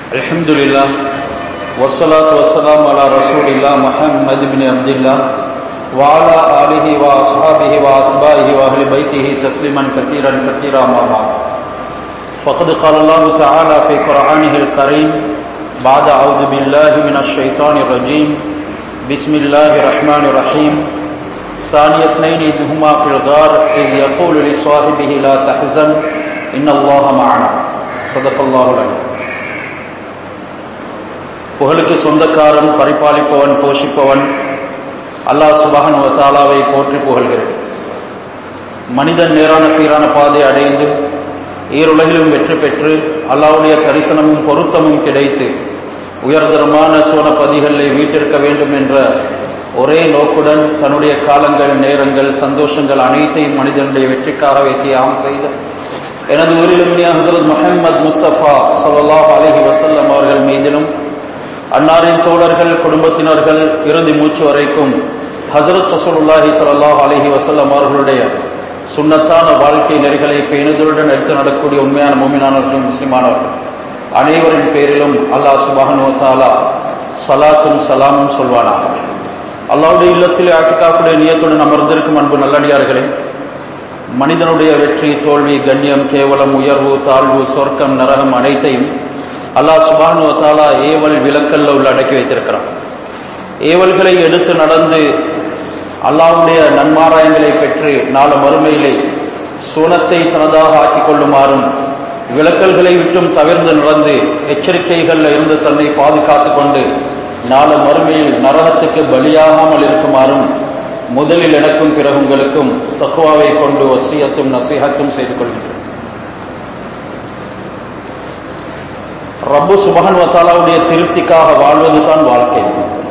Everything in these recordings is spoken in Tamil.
Alhamdulillah, wassalatu wassalamu ala rasulillah Muhammad ibn Abdullah wa ala alihi wa ashabihi wa atba'ihi wa ahli baitihi tasliman kathiran amma ba'd. Faqad qala Allah ta'ala fi Qur'anihi al-Karim ba'da a'udhu billahi minash shaitanir rajim. Bismillahir rahmanir rahim. ثاني اثنين إذ هما في الغار إذ يقول لصاحبه لا تحزن إن الله معنا. صدق الله العظيم. புகழுக்கு சொந்தக்காரன், பரிபாலிப்பவன், போஷிப்பவன் அல்லாஹ் சுப்ஹானஹு வ தஆலாவை போற்றி புகழ்கிறேன். மனிதன் நேரான சீரான பாதை அடைந்து ஈருலகிலும் வெற்றி பெற்று அல்லாஹ்வுடைய தரிசனமும் பொருத்தமும் கிடைத்து உயர்தரமான சோனப்பதிகளை வீட்டிருக்க வேண்டும் என்ற ஒரே நோக்குடன் தன்னுடைய காலங்கள், நேரங்கள், சந்தோஷங்கள் அனைத்தையும் மனிதனுடைய வெற்றிக்காகவே தியாகம் செய்த எனது ஊரிலுமினிய ஹஜ்ரத் முஹம்மது முஸ்தபா ஸல்லல்லாஹு அலைஹி வஸல்லம் அவர்கள் மீதிலும் அன்னாரின் தோழர்கள், குடும்பத்தினர்கள் இறுதி மூச்சு வரைக்கும் ஹஜ்ரத் ரசூலுல்லாஹி ஸல்லல்லாஹு அலைஹி வஸல்லம் அவர்களுடைய சுன்னத்தான வாழ்க்கை நெறிகளை பேணுதலுடன் எடுத்து நடக்கூடிய உண்மையான முஃமினானவர்கள், முஸ்லிமானவர்கள் அனைவரின் பேரிலும் அல்லாஹ் சுப்ஹானஹு வ தஆலா ஸலாத்தும் ஸலாமும் சொல்வானாக. அல்லாஹ்வுடைய இல்லத்தில் இஅ்திகாஃபுடைய நியத்துடன் அமர்ந்திருக்கும் அன்பு நல்லடியார்களே, மனிதனுடைய வெற்றி, தோல்வி, கண்ணியம், கேவலம், உயர்வு, தாழ்வு, சொர்க்கம், நரகம் அனைத்தையும் அல்லாஹ் சுப்ஹானஹு வ தஆலா ஏவல் விலக்கல்ல உள்ள அடக்கி வைத்திருக்கிறான். ஏவல்களை எடுத்து நடந்து அல்லாஹ்வுடைய நன்மாராயங்களை பெற்று நாள மறுமையிலே சோனத்தை தனதாக ஆக்கிக் கொள்ளுமாறும், விலக்கல்களை விட்டும் தவிர்ந்து நடந்து எச்சரிக்கைகளில் இருந்து தன்னை பாதுகாத்துக் கொண்டு நாள மறுமையில் நரகத்துக்கு பலியாகாமல் இருக்குமாறும் முதலில் எனக்கும் பிறகு உங்களுக்கும் தக்வாவை கொண்டு வசியத்தும் நசீஹத்தும் செய்து கொள்கிறேன். ரப்பு சுப்ஹானஹு வ தஆலாவுடைய திருப்திக்காக வாழ்வதுதான் வாழ்க்கை.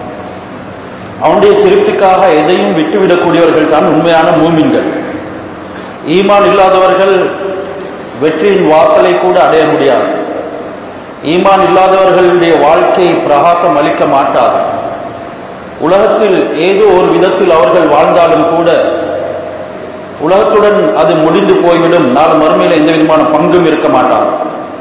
அவனுடைய திருப்திக்காக எதையும் விட்டுவிடக்கூடியவர்கள் தான் உண்மையான மூமின்கள். ஈமான் இல்லாதவர்கள் வெற்றியின் வாசலை கூட அடைய முடியாது. ஈமான் இல்லாதவர்களுடைய வாழ்க்கை பிரகாசம் அளிக்க மாட்டாது. உலகத்தில் ஏதோ ஒரு விதத்தில் அவர்கள் வாழ்ந்தாலும் கூட உலகத்துடன் அது முடிந்து போய்விடும். நாளை மறுமையில் எந்த விதமான பங்கும் இருக்க மாட்டார்.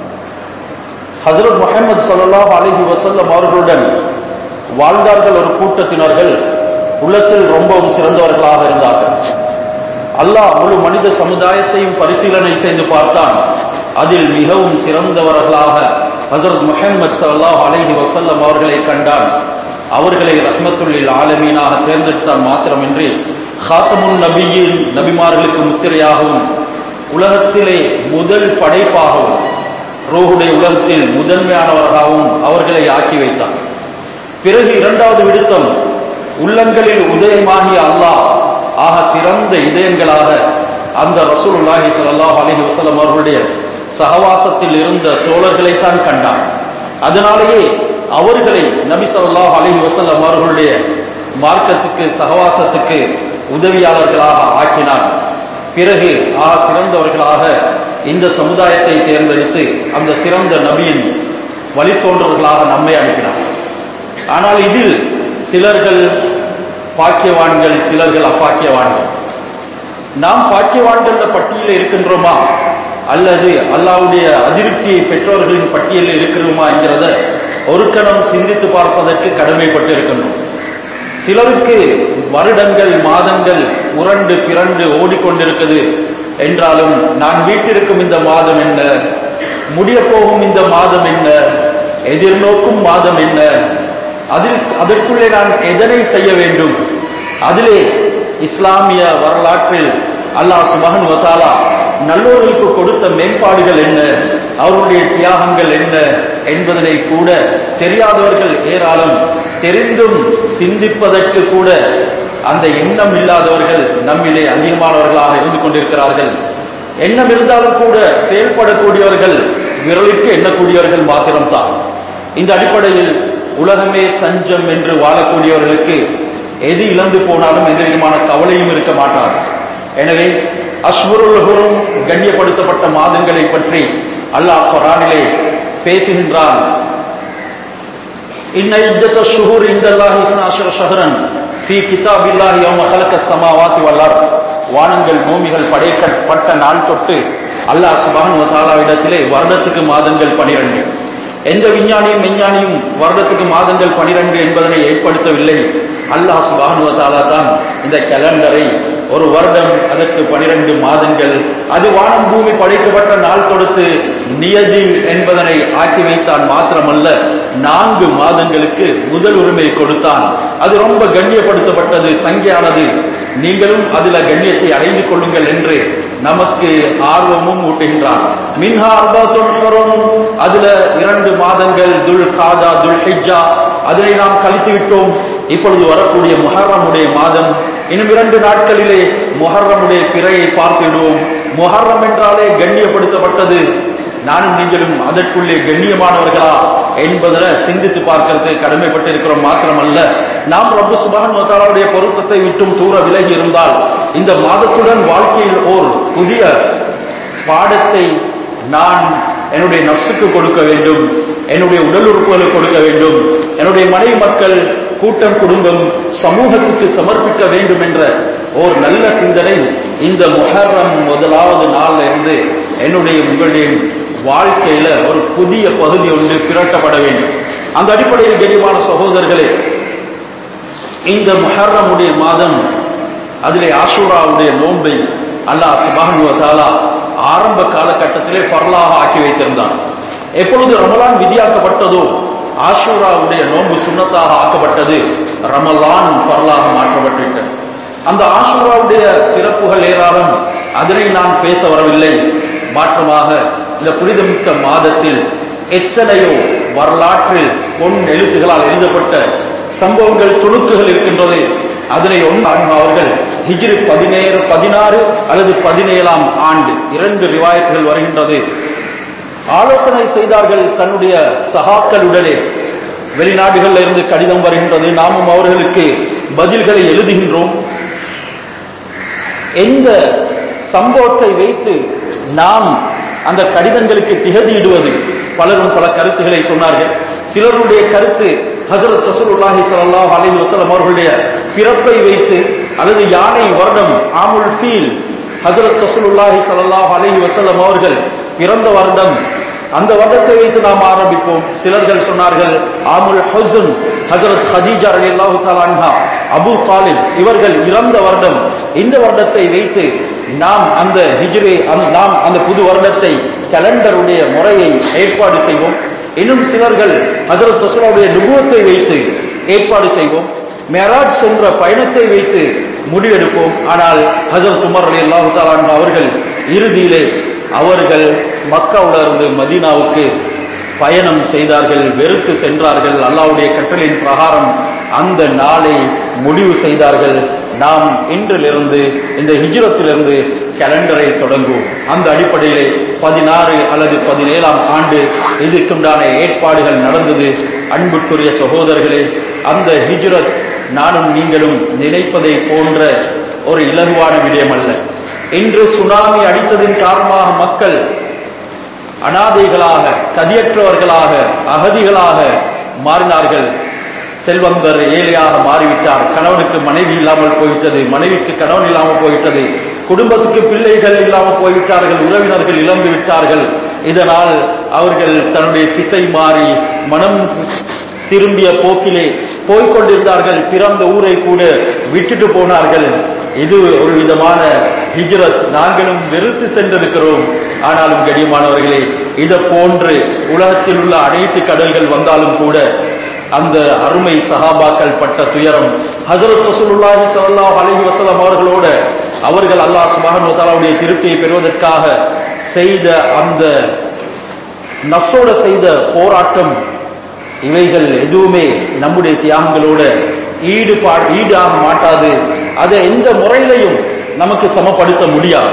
ஹஜ்ரத் முஹம்மது ஸல்லல்லாஹு அலைஹி வஸல்லம் அவர்களுடன் வாழ்ந்தார்கள் ஒரு கூட்டத்தினர்கள். உள்ளத்தில் ரொம்பவும் சிறந்தவர்களாக இருந்தார்கள். அல்லாஹ் முழு மனித சமுதாயத்தையும் பரிசீலனை செய்து பார்த்தான். அதில் மிகவும் சிறந்தவர்களாக ஹஜ்ரத் முஹம்மது ஸல்லல்லாஹு அலைஹி வஸல்லம் அவர்களை கண்டான். அவர்களை ரஹ்மத்துல் லில் ஆலமீனாக தேர்ந்தெடுத்தான் மாத்திரமின்றி ஹாத்தமுன் நபியின், நபிமார்களுக்கு முத்திரையாகவும், உலகத்திலே முதல் படைப்பாகவும், ரூஹுடைய உலகத்தில் முதன்மையானவர்களாகவும் அவர்களை ஆக்கி வைத்தான். பிறகு இரண்டாவது விடுத்தம், உள்ளங்களில் உதயமாகிய அல்லாஹ் ஆக சிறந்த இதயங்களாக அந்த ரசூலுல்லாஹி ஸல்லல்லாஹு அலைஹி வஸல்லம் அவர்களுடைய சகவாசத்தில் இருந்த தோழர்களைத்தான் கண்டான். அதனாலேயே அவர்களை நபி ஸல்லல்லாஹு அலைஹி வஸல்லம் அவர்களுடைய மார்க்கத்துக்கு, சகவாசத்துக்கு உதவியாளர்களாக ஆக்கினான். பிறகு சிறந்தவர்களாக இந்த சமுதாயத்தை தேர்ந்தெடுத்து அந்த சிறந்த நபியின் வழித்தோன்றவர்களாக நம்மை அனுப்பினார். ஆனால் இதில் சிலர்கள் பாக்கியவான்கள், சிலர்கள் அப்பாக்கியவான்கள். நாம் பாக்கியவான்கள் பட்டியலில் இருக்கின்றோமா அல்லது அல்லாஹ்வுடைய அதிருப்தியை பெற்றோர்களின் பட்டியலில் இருக்கிறோமா என்கிறத ஒரு கணம் சிந்தித்து பார்ப்பதற்கு கடமைப்பட்டு இருக்கின்றோம். சிலருக்கு வருடங்கள், மாதங்கள் உரண்டு பிறண்டு ஓடிக்கொண்டிருக்கிறது என்றாலும் நான் வீட்டிற்கும் இந்த மாதம் என்ன, முடிய போகும் இந்த மாதம் என்ன, எதிர்நோக்கும் மாதம் என்ன, அதற்குள்ளே நான் எதனை செய்ய வேண்டும், அதிலே இஸ்லாமிய வரலாற்றில் அல்லாஹ் சுப்ஹானஹு வ தஆலா நல்லோர்களுக்கு கொடுத்த மேம்பாடுகள் என்ன, அவருடைய தியாகங்கள் என்ன என்பதனை கூட தெரியாதவர்கள் ஏராளம். தெரிந்தும் சிந்திப்பதற்கு கூட அந்த எண்ணம் இல்லாதவர்கள் நம்மிலே அதிகமானவர்களாக இருந்து கொண்டிருக்கிறார்கள். எண்ணம் இருந்தாலும் கூட செயல்படக்கூடியவர்கள் விரலுக்கு எண்ணக்கூடியவர்கள் மாத்திரம்தான். இந்த அடிப்படையில் உலகமே தஞ்சம் என்று வாழக்கூடியவர்களுக்கு எது இழந்து போனாலும் எந்த விதமான கவலையும் இருக்க மாட்டார். எனவே அஷ்ஹுருல் ஹுரும், கண்ணியப்படுத்தப்பட்ட மாதங்களை பற்றி அல்லாஹ் குர்ஆனிலே பேசுகின்றான். இன்ன இத்தஷ ஷுஹூர் இன்தல்லாஹி 12 ஷஹ்ரன் ஃபீ கிதாபில்லாஹி யௌம ஹலகஸ் ஸமாவாதி வல் அர்த். வானங்கள் பூமிகள் படைக்கப்பட்ட நாள் தொட்டு அல்லாஹ் சுப்ஹானஹு வ தஆலாவிடத்திலே வருடத்துக்கு மாதங்கள் 12. எந்த விஞ்ஞானியும் மெஞ்ஞானியும் வருடத்துக்கு மாதங்கள் 12 என்பதனை ஏற்படுத்தவில்லை. அல்லாஹ் சுப்ஹானஹு வ தஆலா தான் இந்த கேலண்டரை ஒரு வருடம் அதற்கு 12 மாதங்கள், அது வானம் பூமி படைக்கப்பட்ட நாள் தொடுத்து நியதி என்பதனை ஆக்கி வைத்தான். மாத்திரமல்ல 4 மாதங்களுக்கு முதல் உரிமை கொடுத்தான். அது ரொம்ப கண்ணியப்படுத்தப்பட்டது, சங்கையானது. நீங்களும் அதுல கண்ணியத்தை அடைந்து கொள்ளுங்கள் என்று நமக்கு ஆர்வமும் ஊட்டுகின்றான். மின்ஹா அர்பஅத்துன் ஹுரும், அதுல 2 மாதங்கள் துல் காதா துல் ஹிஜ்ஜா, அதனை நாம் கழித்து விட்டோம். இப்பொழுது வரக்கூடிய முஹர்ரமுடைய மாதம், இன்னும் 2 நாட்களிலே முஹர்ரமுடைய பிறையை பார்த்து விடுவோம். முஹர்ரம் என்றாலே கண்ணியப்படுத்தப்பட்டது. நானும் நீங்களும் அதற்குள்ளே கண்ணியமானவர்களா என்பதை சிந்தித்து பார்க்கிறது கடமைப்பட்டிருக்கிறோம். மாத்திரமல்ல, நாம் ரப்பு சுப்ஹானஹு வ தஆலாவுடைய பொருத்தத்தை விட்டும் தூர விலகி இருந்தால் இந்த மாதத்துடன் வாழ்க்கையில் ஓர் புதிய பாடத்தை நான் என்னுடைய நஃப்ஸுக்கு கொடுக்க வேண்டும், என்னுடைய உடல் உறுப்புகளுக்கு கொடுக்க வேண்டும், என்னுடைய மனைவி மக்கள், கூட்டம், குடும்பம், சமூகத்துக்கு சமர்ப்பிக்க வேண்டும் என்ற ஒரு நல்ல சிந்தனை இந்த முஹர்ரம் முதலாவது நாள்ல இருந்து என்னுடைய உங்களுடைய வாழ்க்கையில ஒரு புதிய பகுதி ஒன்று திரட்டப்பட வேண்டும். அந்த அடிப்படையில் கண்ணியமான சகோதரர்களே, இந்த முஹர்ரமுடைய மாதம், அதிலே ஆஷூராவுடைய நோன்பை அல்லாஹ் சுப்ஹானஹு வ தஆலா ஆரம்ப காலகட்டத்திலே ஃபர்லாக ஆக்கி வைத்திருந்தான். எப்பொழுது ரமலான் விதியாக்கப்பட்டதோ ஆஷூராவுடைய நோன்பு சுன்னத்தாக ஆக்கப்பட்டது, ரமலான் ஃபர்லாக மாற்றப்பட்டுவிட்டது. அந்த ஆஷூராவுடைய சிறப்புகள் ஏராளம், அதனை நான் பேச வரவில்லை. மாற்றமாக இந்த புனிதமிக்க மாதத்தில் எத்தனையோ வரலாற்றில் பொன் எழுத்துகளால் எழுதப்பட்ட சம்பவங்கள், துணுக்குகள் இருக்கின்றது. அதனை அவர்கள் ஹிஜ்ரி 16 அல்லது 17ஆம் ஆண்டு 2 ரிவாயத்துகள் வருகின்றது. ஆலோசனை செய்தார்கள் தன்னுடைய சகாக்களுடனே. வெளிநாடுகளில் இருந்து கடிதம் வருகின்றது, நாமும் அவர்களுக்கு பதில்களை எழுதுகின்றோம். எந்த சம்பவத்தை வைத்து நாம் அந்த கடிதங்களுக்கு திகதியிடுவது? பலரும் பல கருத்துக்களை சொன்னார்கள். சிலருடைய கருத்து ஹஜ்ரத் ரசூலுல்லாஹி ஸல்லல்லாஹு அலைஹி வஸல்லம் அவர்களுடைய பிறப்பை வைத்து, அல்லது யானை வருடம் ஆமுல் ஃபீல், ஹஜ்ரத் ரசூலுல்லாஹி ஸல்லல்லாஹு அலைஹி வஸல்லம் அவர்கள் பிறந்த வருடம், அந்த வருடத்தை வைத்து நாம் ஆரம்பிப்போம். சிலர்கள் சொன்னார்கள் ஆமுல் ஹுஸ்ன், ஹஜ்ரத் ஹதீஜா ரலியல்லாஹு தஆலா அன்ஹா, அபூ தாலிப் இவர்கள் இறந்த வருடம், இந்த வருடத்தை வைத்து நாம் அந்த ஹிஜ்ரி, நாம் அந்த புது வருடத்தை கேலண்டருடைய முறையை ஏற்பாடு செய்வோம். இன்னும் சிலர்கள் ஹஜ்ரத் ரசூலுடைய நுபுவத்தை வைத்து ஏற்பாடு செய்வோம். மிஅராஜ் சென்ற பயணத்தை வைத்து முடிவெடுப்போம். ஆனால் ஹஜ்ரத் உமர் ரலியல்லாஹு தஆலா அன்ஹு அவர்கள் இறுதியிலே அவர்கள் மக்காவிலிருந்து மதீனாவுக்கு பயணம் செய்தார்கள், வெறுத்து சென்றார்கள். அல்லாஹ்வுடைய கட்டளையின் பிரகாரம் அந்த நாளை முடிவு செய்தார்கள். நாம் இன்றிலிருந்து, இந்த ஹிஜ்ரத்திலிருந்து கேலண்டரை தொடங்குவோம். அந்த அடிப்படையிலே 16 அல்லது 17ஆம் ஆண்டு இதுக்குண்டான ஏற்பாடுகள் நடந்தது. அன்புக்குரிய சகோதரர்களே, அந்த ஹிஜ்ரத் நானும் நீங்களும் நினைப்பதை போன்ற ஒரு இலகுவான விடயம் அல்ல. இன்று சுனாமி அடித்ததின் காரணமாக மக்கள் அனாதைகளாக, கதியற்றவர்களாக, அகதிகளாக மாறினார்கள். செல்வந்தர் ஏழையாக மாறிவிட்டார். கணவனுக்கு மனைவி இல்லாமல் போய்விட்டது, மனைவிக்கு கணவன் இல்லாமல் போய்விட்டது, குடும்பத்துக்கு பிள்ளைகள் இல்லாமல் போய்விட்டார்கள், உறவினர்கள் இழந்து விட்டார்கள். இதனால் அவர்கள் தன்னுடைய திசை மாறி மனம் திரும்பிய போக்கிலே போய்கொண்டிருந்தார்கள். பிறந்த ஊரை கூட விட்டுட்டு போனார்கள். இது ஒரு விதமான ஹிஜ்ரத். நாங்களும் வெறுத்து சென்றிருக்கிறோம். ஆனாலும் கண்ணியமானவர்களே, இதை போன்று உலகத்தில் உள்ள அனைத்து கடல்கள் வந்தாலும் கூட அந்த அருமை சஹாபாக்கள் பட்ட துயரம், ஹஜ்ரத் ரசூலுல்லாஹி ஸல்லல்லாஹு அலைஹி வஸல்லம் அவர்களோட அவர்கள் அல்லாஹ் சுப்ஹானஹு வ தஆலாவுடைய திருப்தியை பெறுவதற்காக செய்த அந்த நஃப்ஸோட செய்த போராட்டம், இவைகள் எதுவுமே நம்முடைய தியாகங்களோட ஈடாக மாட்டாது. அதை எந்த முறையிலையும் நமக்கு சமப்படுத்த முடியாது.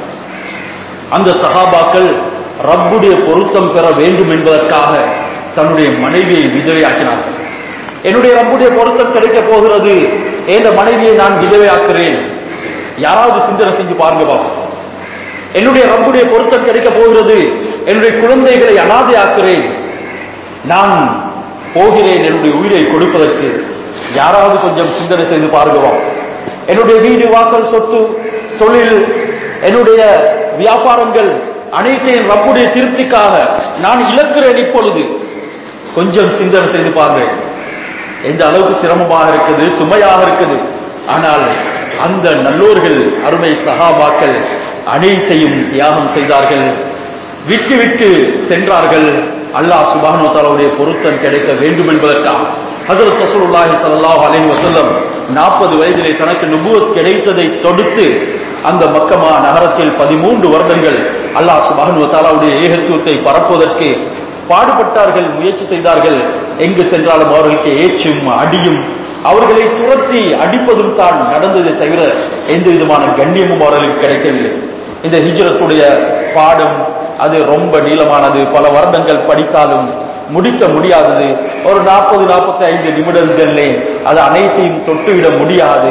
அந்த சஹாபாக்கள் ரப்புடைய பொருத்தம் பெற வேண்டும் என்பதற்காக தன்னுடைய மனைவியை விதவையாக்கினார்கள். என்னுடைய ரப்புடைய பொருத்தம் கிடைக்க போகிறது, என்ற மனைவியை நான் விதவையாக்குறேன். யாராவது சிந்தனை செஞ்சு பாருங்க பாப்பா. என்னுடைய ரப்புடைய பொருத்தம் கிடைக்க போகிறது, என்னுடைய குழந்தைகளை அனாதையாக்குறேன், நான் போகிறேன் என்னுடைய உயிரை கொடுப்பதற்கு. யாராவது கொஞ்சம் சிந்தனை செய்து பாருங்க. என்னுடைய வீடு, வாசல், சொத்து, தொழில், என்னுடைய வியாபாரங்கள் அனைத்தையும் ரப்புடைய திருப்திக்காக நான் இழக்கிறேன். இப்பொழுது கொஞ்சம் சிந்தனை செய்து பாருங்க, எந்த அளவுக்கு சிரமமாக இருக்குது, சுமையாக இருக்குது. ஆனால் அந்த நல்லோர்கள், அருமை சஹாபாக்கள் அனைத்தையும் தியாகம் செய்தார்கள், விட்டு விட்டு சென்றார்கள். அல்லாஹ் சுப்ஹானஹு வ தஆலாவுடைய பொருத்தம் கிடைக்க வேண்டும் என்பதற்காக. ஹஜ்ரத் ரசூலுல்லாஹி ஸல்லல்லாஹு அலைஹி வஸல்லம் 40 வயதிலே தனக்கு நுபுவத் கிடைத்ததை தொடுத்து அந்த மக்கமா நகரத்தில் 13 வருடங்கள் அல்லாஹ் சுப்ஹானஹு வ தஆலாவுடைய ஏகத்துவத்தை பரப்புவதற்கு பாடுபட்டார்கள், முயற்சி செய்தார்கள். எங்கு சென்றாலும் அவர்களுக்கு ஏச்சும் அடியும், அவர்களை துரத்தி அடிப்பதும் தான் நடந்ததை தவிர எந்த விதமான கண்ணியமும் அவர்களுக்கு கிடைக்கவில்லை. இந்த ஹிஜ்ரத்துடைய பாடம் அது ரொம்ப நீளமானது. பல வருடங்கள் படித்தாலும் முடிக்க முடியாதது. ஒரு 40-45 நிமிடங்களிலே அது அனைத்தையும் தொட்டுவிட முடியாது.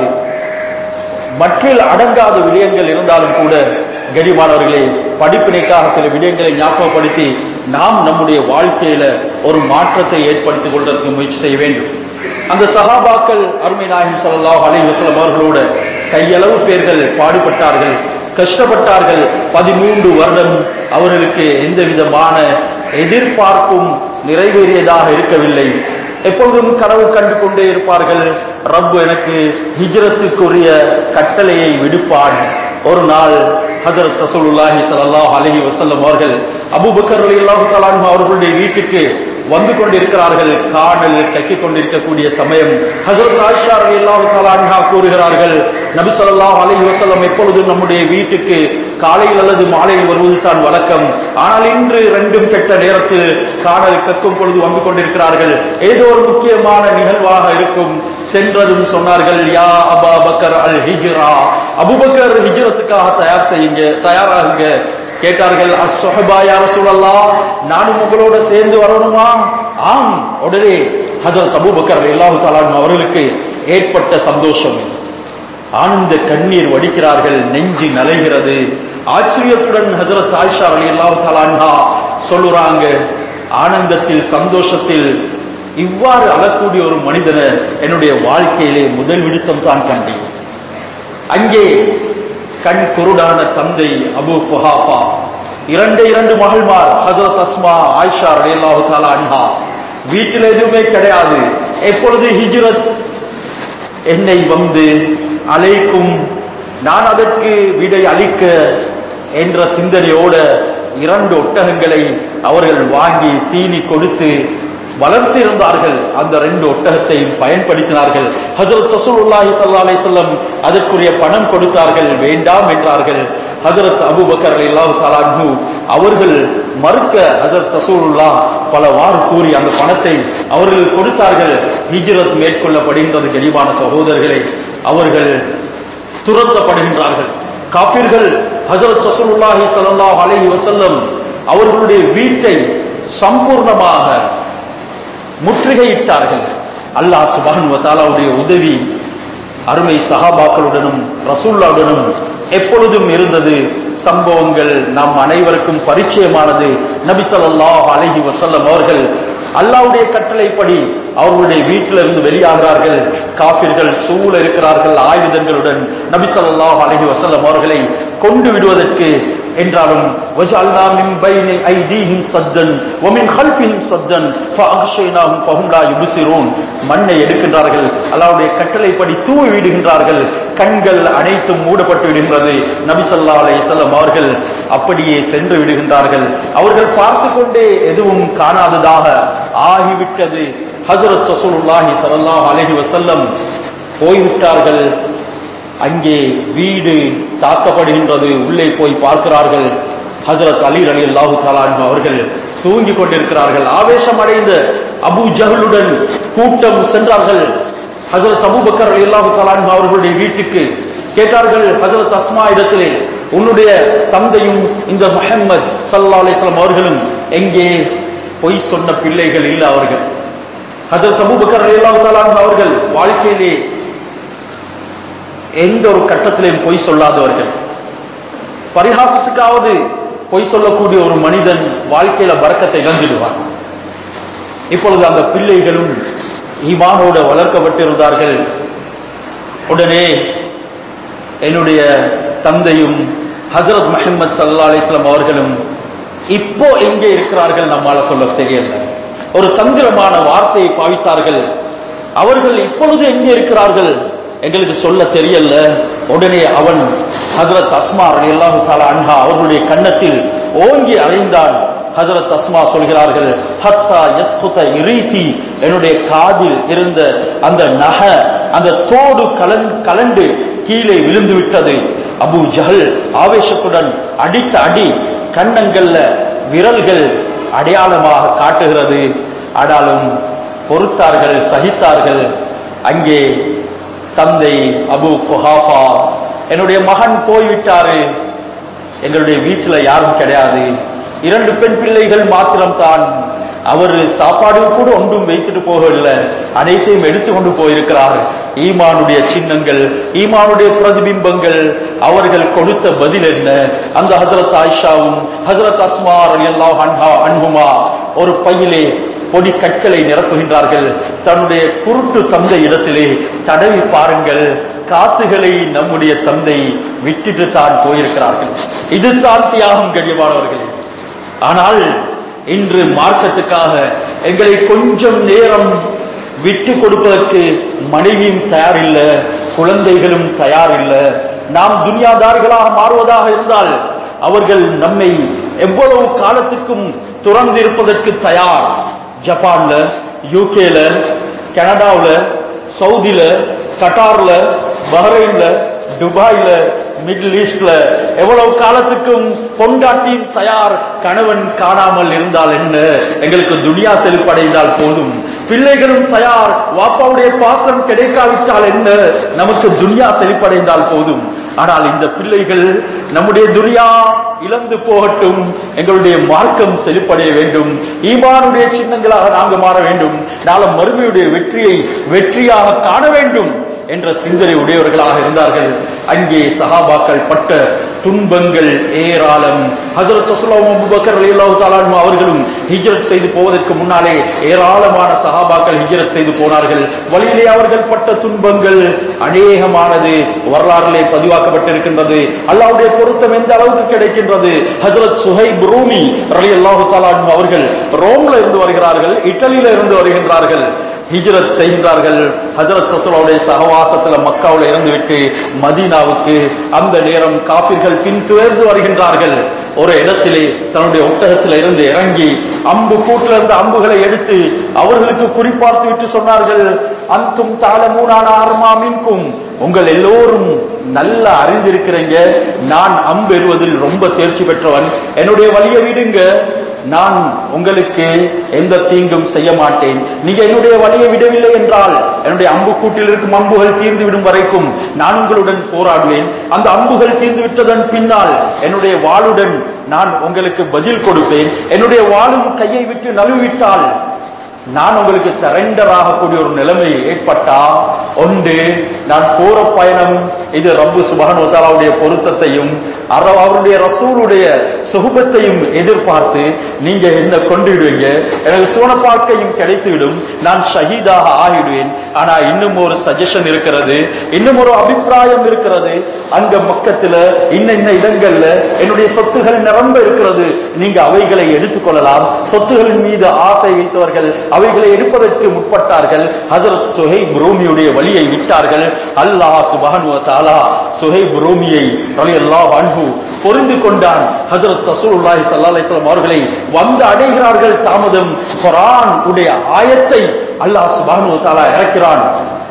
மற்றில் அடங்காத விடயங்கள் இருந்தாலும் கூட கண்ணியமானவர்களே, படிப்பினைக்காக சில விடயங்களை ஞாபகப்படுத்தி நாம் நம்முடைய வாழ்க்கையில ஒரு மாற்றத்தை ஏற்படுத்திக் கொள்வதற்கு முயற்சி செய்ய வேண்டும். அந்த சஹாபாக்கள் அருமை நாயகம் ஸல்லல்லாஹு அலைஹி வஸல்லம் அவர்களோட கையளவு பேர்கள் பாடுபட்டார்கள், கஷ்டப்பட்டார்கள். 13 வருடம் அவர்களுக்கு எந்த விதமான எதிர்பார்ப்பும் நிறைவேறியதாக இருக்கவில்லை. எப்பொழுதும் கனவு கண்டு கொண்டே இருப்பார்கள், ரப்பு எனக்கு ஹிஜ்ரத்துக்குரிய கட்டளையை விடுப்பான். ஒரு நாள் ஹஜ்ரத் ரசூலுல்லாஹி ஸல்லல்லாஹு அலைஹி வஸல்லம் அவர்கள் அபூபக்கர் ரலியல்லாஹு தஆலா அன்ஹு அவர்களுடைய வீட்டுக்கு வந்து கொண்டிருக்கிறார்கள். காணல் கக்கிக் கொண்டிருக்கக்கூடிய சமயம் ஹஜ்ரத் ஆயிஷா ரலியல்லாஹு தஆலா அன்ஹா கூறுகிறார்கள், நபி ஸல்லல்லாஹு அலைஹி வஸல்லம் எப்பொழுதும் நம்முடைய வீட்டுக்கு காலையில் அல்லது மாலையில் வருவது தான் வழக்கம். ஆனால் இன்று ரெண்டும் கெட்ட நேரத்தில் காணல் கக்கும் பொழுது வந்து கொண்டிருக்கிறார்கள். ஏதோ ஒரு முக்கியமான நிகழ்வாக இருக்கும். சென்றதும் சொன்னார்கள், யா அபா பக்கர் அல் ஹிஜ்ரா, அபூபக்கர் ஹிஜ்ரத்துக்காக தயாராகுங்க. கேட்டார்கள், அஸ்ஸஹபா யா ரசூலல்லாஹ், நானும் உங்களோட சேர்ந்து வரணுமா? ஆம். உடனே ஹஜ்ரத் அபூபக்கர் ரலியல்லாஹு தஆலா அவர்களுக்கு ஏற்பட்ட சந்தோஷம், ஆனந்த கண்ணீர் வடிக்கிறார்கள், நெஞ்சு நலைகிறது. ஆச்சரியத்துடன் ஹஜ்ரத் ஆயிஷா ரலியல்லாஹு தஆலா அன்ஹா சொல்லுறாங்க, ஆனந்தத்தில் சந்தோஷத்தில் இவ்வாறு அழக்கூடிய ஒரு மனிதனை என்னுடைய வாழ்க்கையிலே முதல் விடுத்தம் தான் கண்டேன். அங்கே கண் குருடான தந்தை அபூ குஹாஃபா, இரண்டு மகள்மார் ஹஜ்ரத் அஸ்மா, ஆயிஷா ரலியல்லாஹு தஆலா அன்ஹா. வீட்டில் எதுவுமே கிடையாது. எப்பொழுது ஹிஜ்ரத் என்னை வந்து அழைக்கும், நான் அதற்கு விடை அளிக்க என்ற சிந்தனையோட 2 ஒட்டகங்களை அவர்கள் வாங்கி தீனி கொடுத்து வளர்த்திருந்தார்கள். அந்த 2 ஒட்டகத்தையும் பயன்படுத்தினார்கள். ஹஜ்ரத் ரசூலுல்லாஹி ஸல்லல்லாஹு அலைஹி வஸல்லம் அதற்குரிய பணம் கொடுத்தார்கள், வேண்டாம் என்றார்கள். ஹஜ்ரத் அபூபக்கர் ரலியல்லாஹு தஆலா அன்ஹு அவர்கள் மறுக்க ஹஜ்ரத் ரசூலுல்லாஹ் பலவாறு கூறி அந்த பணத்தை அவர்கள் கொடுத்தார்கள். ஹிஜ்ரத் மேற்கொள்ளப்படுகின்றது. கனிவான சகோதரர்களே, அவர்கள் துரத்தப்படுகின்றார்கள். காபிர்கள் ஹஜ்ரத் ரசூலுல்லாஹி ஸல்லல்லாஹு அலைஹி வஸல்லம் அவர்களுடைய வீட்டை சம்பூர்ணமாக முற்றுகையிட்டார்கள். அல்லாஹ் சுப்ஹானஹு வ தஆலாவுடைய உதவி அருமை சஹாபாக்களுடனும் ரசூலுல்லாஹ்வுடனும் எப்பொழுதும் இருந்தது. சம்பவங்கள் நம் அனைவருக்கும் பரிச்சயமானது. நபி ஸல்லல்லாஹு அலைஹி வஸல்லம் அவர்கள் அல்லாஹ்வுடைய கட்டளைப்படி அவர்களுடைய வீட்டிலிருந்து வெளியாகிறார்கள். காபிர்கள் சூழ இருக்கிறார்கள் ஆயுதங்களுடன். நபி ஸல்லல்லாஹு அலைஹி வஸல்லம் அவர்களை கொண்டு விடுவதற்கு என்றாலும் வஜஅல்னா மின் பைனி ஐதீஹிம் சத்தன் வ மின் கல்ஃபிஹிம் சத்தன் ஃபஅக்ஷைனாஹும் ஃபஹும் லா யுப்சிரூன். மண்ணை எடுக்கின்றார்கள், அல்லாஹ்வுடைய கட்டளைப்படி தூவி விடுகின்றார்கள். கண்கள் அனைத்தும் மூடப்பட்டு விடுகின்றது. நபி ஸல்லல்லாஹு அலைஹி வஸல்லம் அவர்கள் அப்படியே சென்று விடுகின்றார்கள். அவர்கள் பார்த்து கொண்டே எதுவும் காணாததாக ஆகிவிட்டது. ஹஜ்ரத் ரசூலுல்லாஹி ஸல்லல்லாஹு அலைஹி வஸல்லம் போய்விட்டார்கள். அங்கே வீடு தாக்கப்படுகின்றது. உள்ளே போய் பார்க்கிறார்கள். ஹஜ்ரத் அலி ரலியல்லாஹு தஆலா அன்ஹு அவர்கள் தூங்கிக் கொண்டிருக்கிறார்கள். ஆவேசம் அடைந்த அபூ ஜஹலுடன் கூட்டம் சென்றார்கள். ஹஜ்ரத் அபூபக்கர் ரலியல்லாஹு தஆலா அன்ஹு அவர்களுடைய வீட்டுக்கு கேட்டார்கள். ஹஜ்ரத் அஸ்மா இடத்திலே, உன்னுடைய தந்தையும் இந்த முஹம்மத் ஸல்லல்லாஹு அலைஹி வஸல்லம் அவர்களும் எங்கே? பொய் சொன்ன பிள்ளைகள் இல்ல அவர்கள். ஹஜ்ரத் அபூபக்கர் ரலியல்லாஹு தஆலா அன்ஹு அவர்கள் வாழ்க்கையிலே எந்த ஒரு கட்டத்திலையும் பொய் சொல்லாதவர்கள். பரிகாசத்துக்காவது பொய் சொல்லக்கூடிய ஒரு மனிதன் வாழ்க்கையில பரக்கத்தை இழந்துடுவார். இப்பொழுது அந்த பிள்ளைகளும் ஈமானோடு வளர்க்கப்பட்டிருந்தார்கள். உடனே என்னுடைய தந்தையும் ஹஜ்ரத் முஹம்மது ஸல்லல்லாஹு அலைஹி வஸல்லம் அவர்களும் இப்போ எங்கே இருக்கிறார்கள் நம்மால சொல்ல தெரியல. ஒரு தந்திரமான வார்த்தையை பாவித்தார்கள். அவர்கள் இப்பொழுது எங்கே இருக்கிறார்கள் எங்களுக்கு சொல்ல தெரியல. உடனே அவன் ஹஜ்ரத் அஸ்மா ரலியல்லாஹு தஆலா அன்ஹா அவர்களுடைய கன்னத்தில் ஓங்கி அறைந்தான். ஹஜ்ரத் அஸ்மா சொல்கிறார்கள், ஹத்தா யஸ்குத இரீதி, என்னுடைய காதில் இருந்த அந்த நகை, அந்த தோடு கலண்டு கீழே விழுந்து விட்டது. அபூ ஜஹல் ஆவேசத்துடன் அடித்த அடி கன்னங்கள்ல விரல்கள் அடையாளமாக காட்டுகிறது. ஆனாலும் பொறுத்தார்கள், சகித்தார்கள். அங்கே தந்தை அபூ குஹாஃபா, என்னுடைய மகன் போய்விட்டாரு, எங்களுடைய வீட்டுல யாரும் கிடையாது, 2 பெண் பிள்ளைகள் மாத்திரம்தான், அவர் சாப்பாடு கூட ஒன்றும் வைத்துட்டு போகவில்லை, அனைத்தையும் எடுத்துக்கொண்டு போயிருக்கிறார். ஈமானுடைய சின்னங்கள், ஈமானுடைய பிரதிபிம்பங்கள், அவர்கள் கொடுத்த பதில் என்ன? அந்த ஹஜ்ரத் ஆயிஷாவும் ஹஜ்ரத் அஸ்மா ரலியல்லாஹு அன்ஹுமா ஒரு பையிலே பொடி கற்களை நிரப்புகின்றார்கள். தன்னுடைய குருட்டு தந்தை இடத்திலே தடவி பாருங்கள், காசுகளை நம்முடைய தந்தை விட்டுட்டு தான் போயிருக்கிறார்கள். இதுதான் தியாகம் கண்ணியமானவர்களே. ஆனால் இன்று மார்க்கத்துக்காக எங்களை கொஞ்சம் நேரம் விட்டு கொடுப்பதற்கு மனைவியும் தயாரில்லை, குழந்தைகளும் தயாரில்லை. நாம் துன்யாதாரிகளாக மாறுவதாக இருந்தால் அவர்கள் நம்மை எவ்வளவு காலத்துக்கும் துறந்திருப்பதற்கு தயார். ஜப்பான்ல, யூகேல, கனடாவுல, சவுதியில, கட்டார்ல, பஹ்ரைன்ல, துபாயில, மிடில் ஈஸ்ட்ல எவ்வளவு காலத்துக்கும் பொண்டாட்டியும் தயார். கணவன் காணாமல் இருந்தால் என்ன, எங்களுக்கு துனியா செழிப்படைந்தால் போதும். பிள்ளைகளும் தயார், வாப்பாவுடைய பாசம் கிடைக்காவிட்டால் என்ன, நமக்கு துனியா செழிப்படைந்தால் போதும். ஆனால் இந்த பிள்ளைகள் நம்முடைய துனியா இழந்து போகட்டும், எங்களுடைய மார்க்கம் செழிப்படைய வேண்டும், ஈமானுடைய சின்னங்களாக நாங்கள் மாற வேண்டும், நாளை மறுமையுடைய வெற்றியை வெற்றியாக காண வேண்டும் என்ற சிந்தனை உடையவர்களாக இருந்தார்கள். அங்கே சஹாபாக்கள் பட்ட துன்பங்கள் ஏராளம். ஹஜ்ரத் ரசூலுல்லாஹி அபூபக்கர் ரலியல்லாஹு தஆலா அன்ஹு அவர்களும் ஹிஜ்ரத் செய்து போவதற்கு முன்னாலே ஏராளமான சஹாபாக்கள் ஹிஜ்ரத் செய்து போனார்கள். வழியிலே அவர்கள் பட்ட துன்பங்கள் அநேகமானது வரலாற்றிலே பதிவாக்கப்பட்டிருக்கின்றது. அல்லாஹ்வுடைய பொருத்தம் எந்த அளவுக்கு கிடைக்கின்றது. ஹஜ்ரத் சுஹைப் ரூமி ரலியல்லாஹு தஆலா அன்ஹு அவர்கள் ரோம்ல இருந்து வருகிறார்கள், இத்தாலியில இருந்து வருகின்றார்கள், ஹிஜ்ரத் செய்கிறார்கள். ஹஜ்ரத் ரசூலுல்லாஹுடைய சகவாசத்துல மக்காவுல இருந்துவிட்டு மதீனாவுக்கு அந்த நேரம் காபிர்கள் பின்தொடர்ந்து வருகின்றார்கள். ஒரு இடத்திலே தன்னுடைய ஒட்டகத்தில் இருந்து இறங்கி அம்பு கூட்டில் இருந்த அம்புகளை எடுத்து அவர்களுக்கு குறிப்பார்த்து விட்டு சொன்னார்கள், அன்தும் தஅலமூன அர்மா மின்கும், உங்கள் எல்லோரும் நல்ல அறிந்திருக்கிறீங்க, நான் அம்பு எறிவதில் ரொம்ப தேர்ச்சி பெற்றவன், என்னுடைய வழியை விடுங்க, நான் உங்களுக்கு எந்த தீங்கும் செய்ய மாட்டேன். நீங்க என்னுடைய வழியை விடவில்லை என்றால் என்னுடைய அம்பு கூட்டில் இருக்கும் அம்புகள் தீர்ந்து விடும் வரைக்கும் நான் உங்களுடன் போராடுவேன். அந்த அம்புகள் தீர்ந்து விட்டதன் பின்னால் என்னுடைய வாளுடன் நான் உங்களுக்கு பதில் கொடுப்பேன். என்னுடைய வாளும் கையை விட்டு நழுவிட்டால் நான் உங்களுக்கு சரண்டர் ஆகக்கூடிய ஒரு நிலைமை ஏற்பட்டா ஒன்று, நான் போற பயணம் இது ரப்பு சுப்ஹானஹு வ தஆலாவுடைய பொருத்தத்தையும் அவருடைய ரசூலுடைய சுஹபத்தையும் எதிர்பார்த்து நீங்க என்ன கொண்டுடுவீங்க, எனக்கு சுவனப்பாக்கையும் கிடைத்துவிடும், நான் ஷஹீதாக ஆகிடுவேன். ஆனா இன்னும் ஒரு சஜஷன் இருக்கிறது, இன்னும் ஒரு அபிப்பிராயம் இருக்கிறது, அங்க மக்கத்துல இன்ன இடங்கள்ல என்னுடைய சொத்துகள் நிரம்ப இருக்கிறது, நீங்க அவைகளை எடுத்துக்கொள்ளலாம். சொத்துகளின் மீது ஆசை வைத்தவர்கள் அவைகளை எடுப்பதற்கு முற்பட்டார்கள். ஹஜ்ரத் சுஹைப் ரூமியுடைய வழியை விட்டார்கள். அல்லாஹ் சுப்ஹானஹு வ தஆலா சுஹைப் ரூமியை ரலியல்லாஹு அன்ஹு பொருந்து கொண்டான். ஹஜ்ரத் ரசூலுல்லாஹி ஸல்லல்லாஹு அலைஹி வஸல்லம் அவர்களை வந்து அடைகிறார்கள். தாமதம். குர்ஆன் உடைய ஆயத்தை அல்லாஹ் சுப்ஹானஹு வ தஆலா இறக்கிறான்.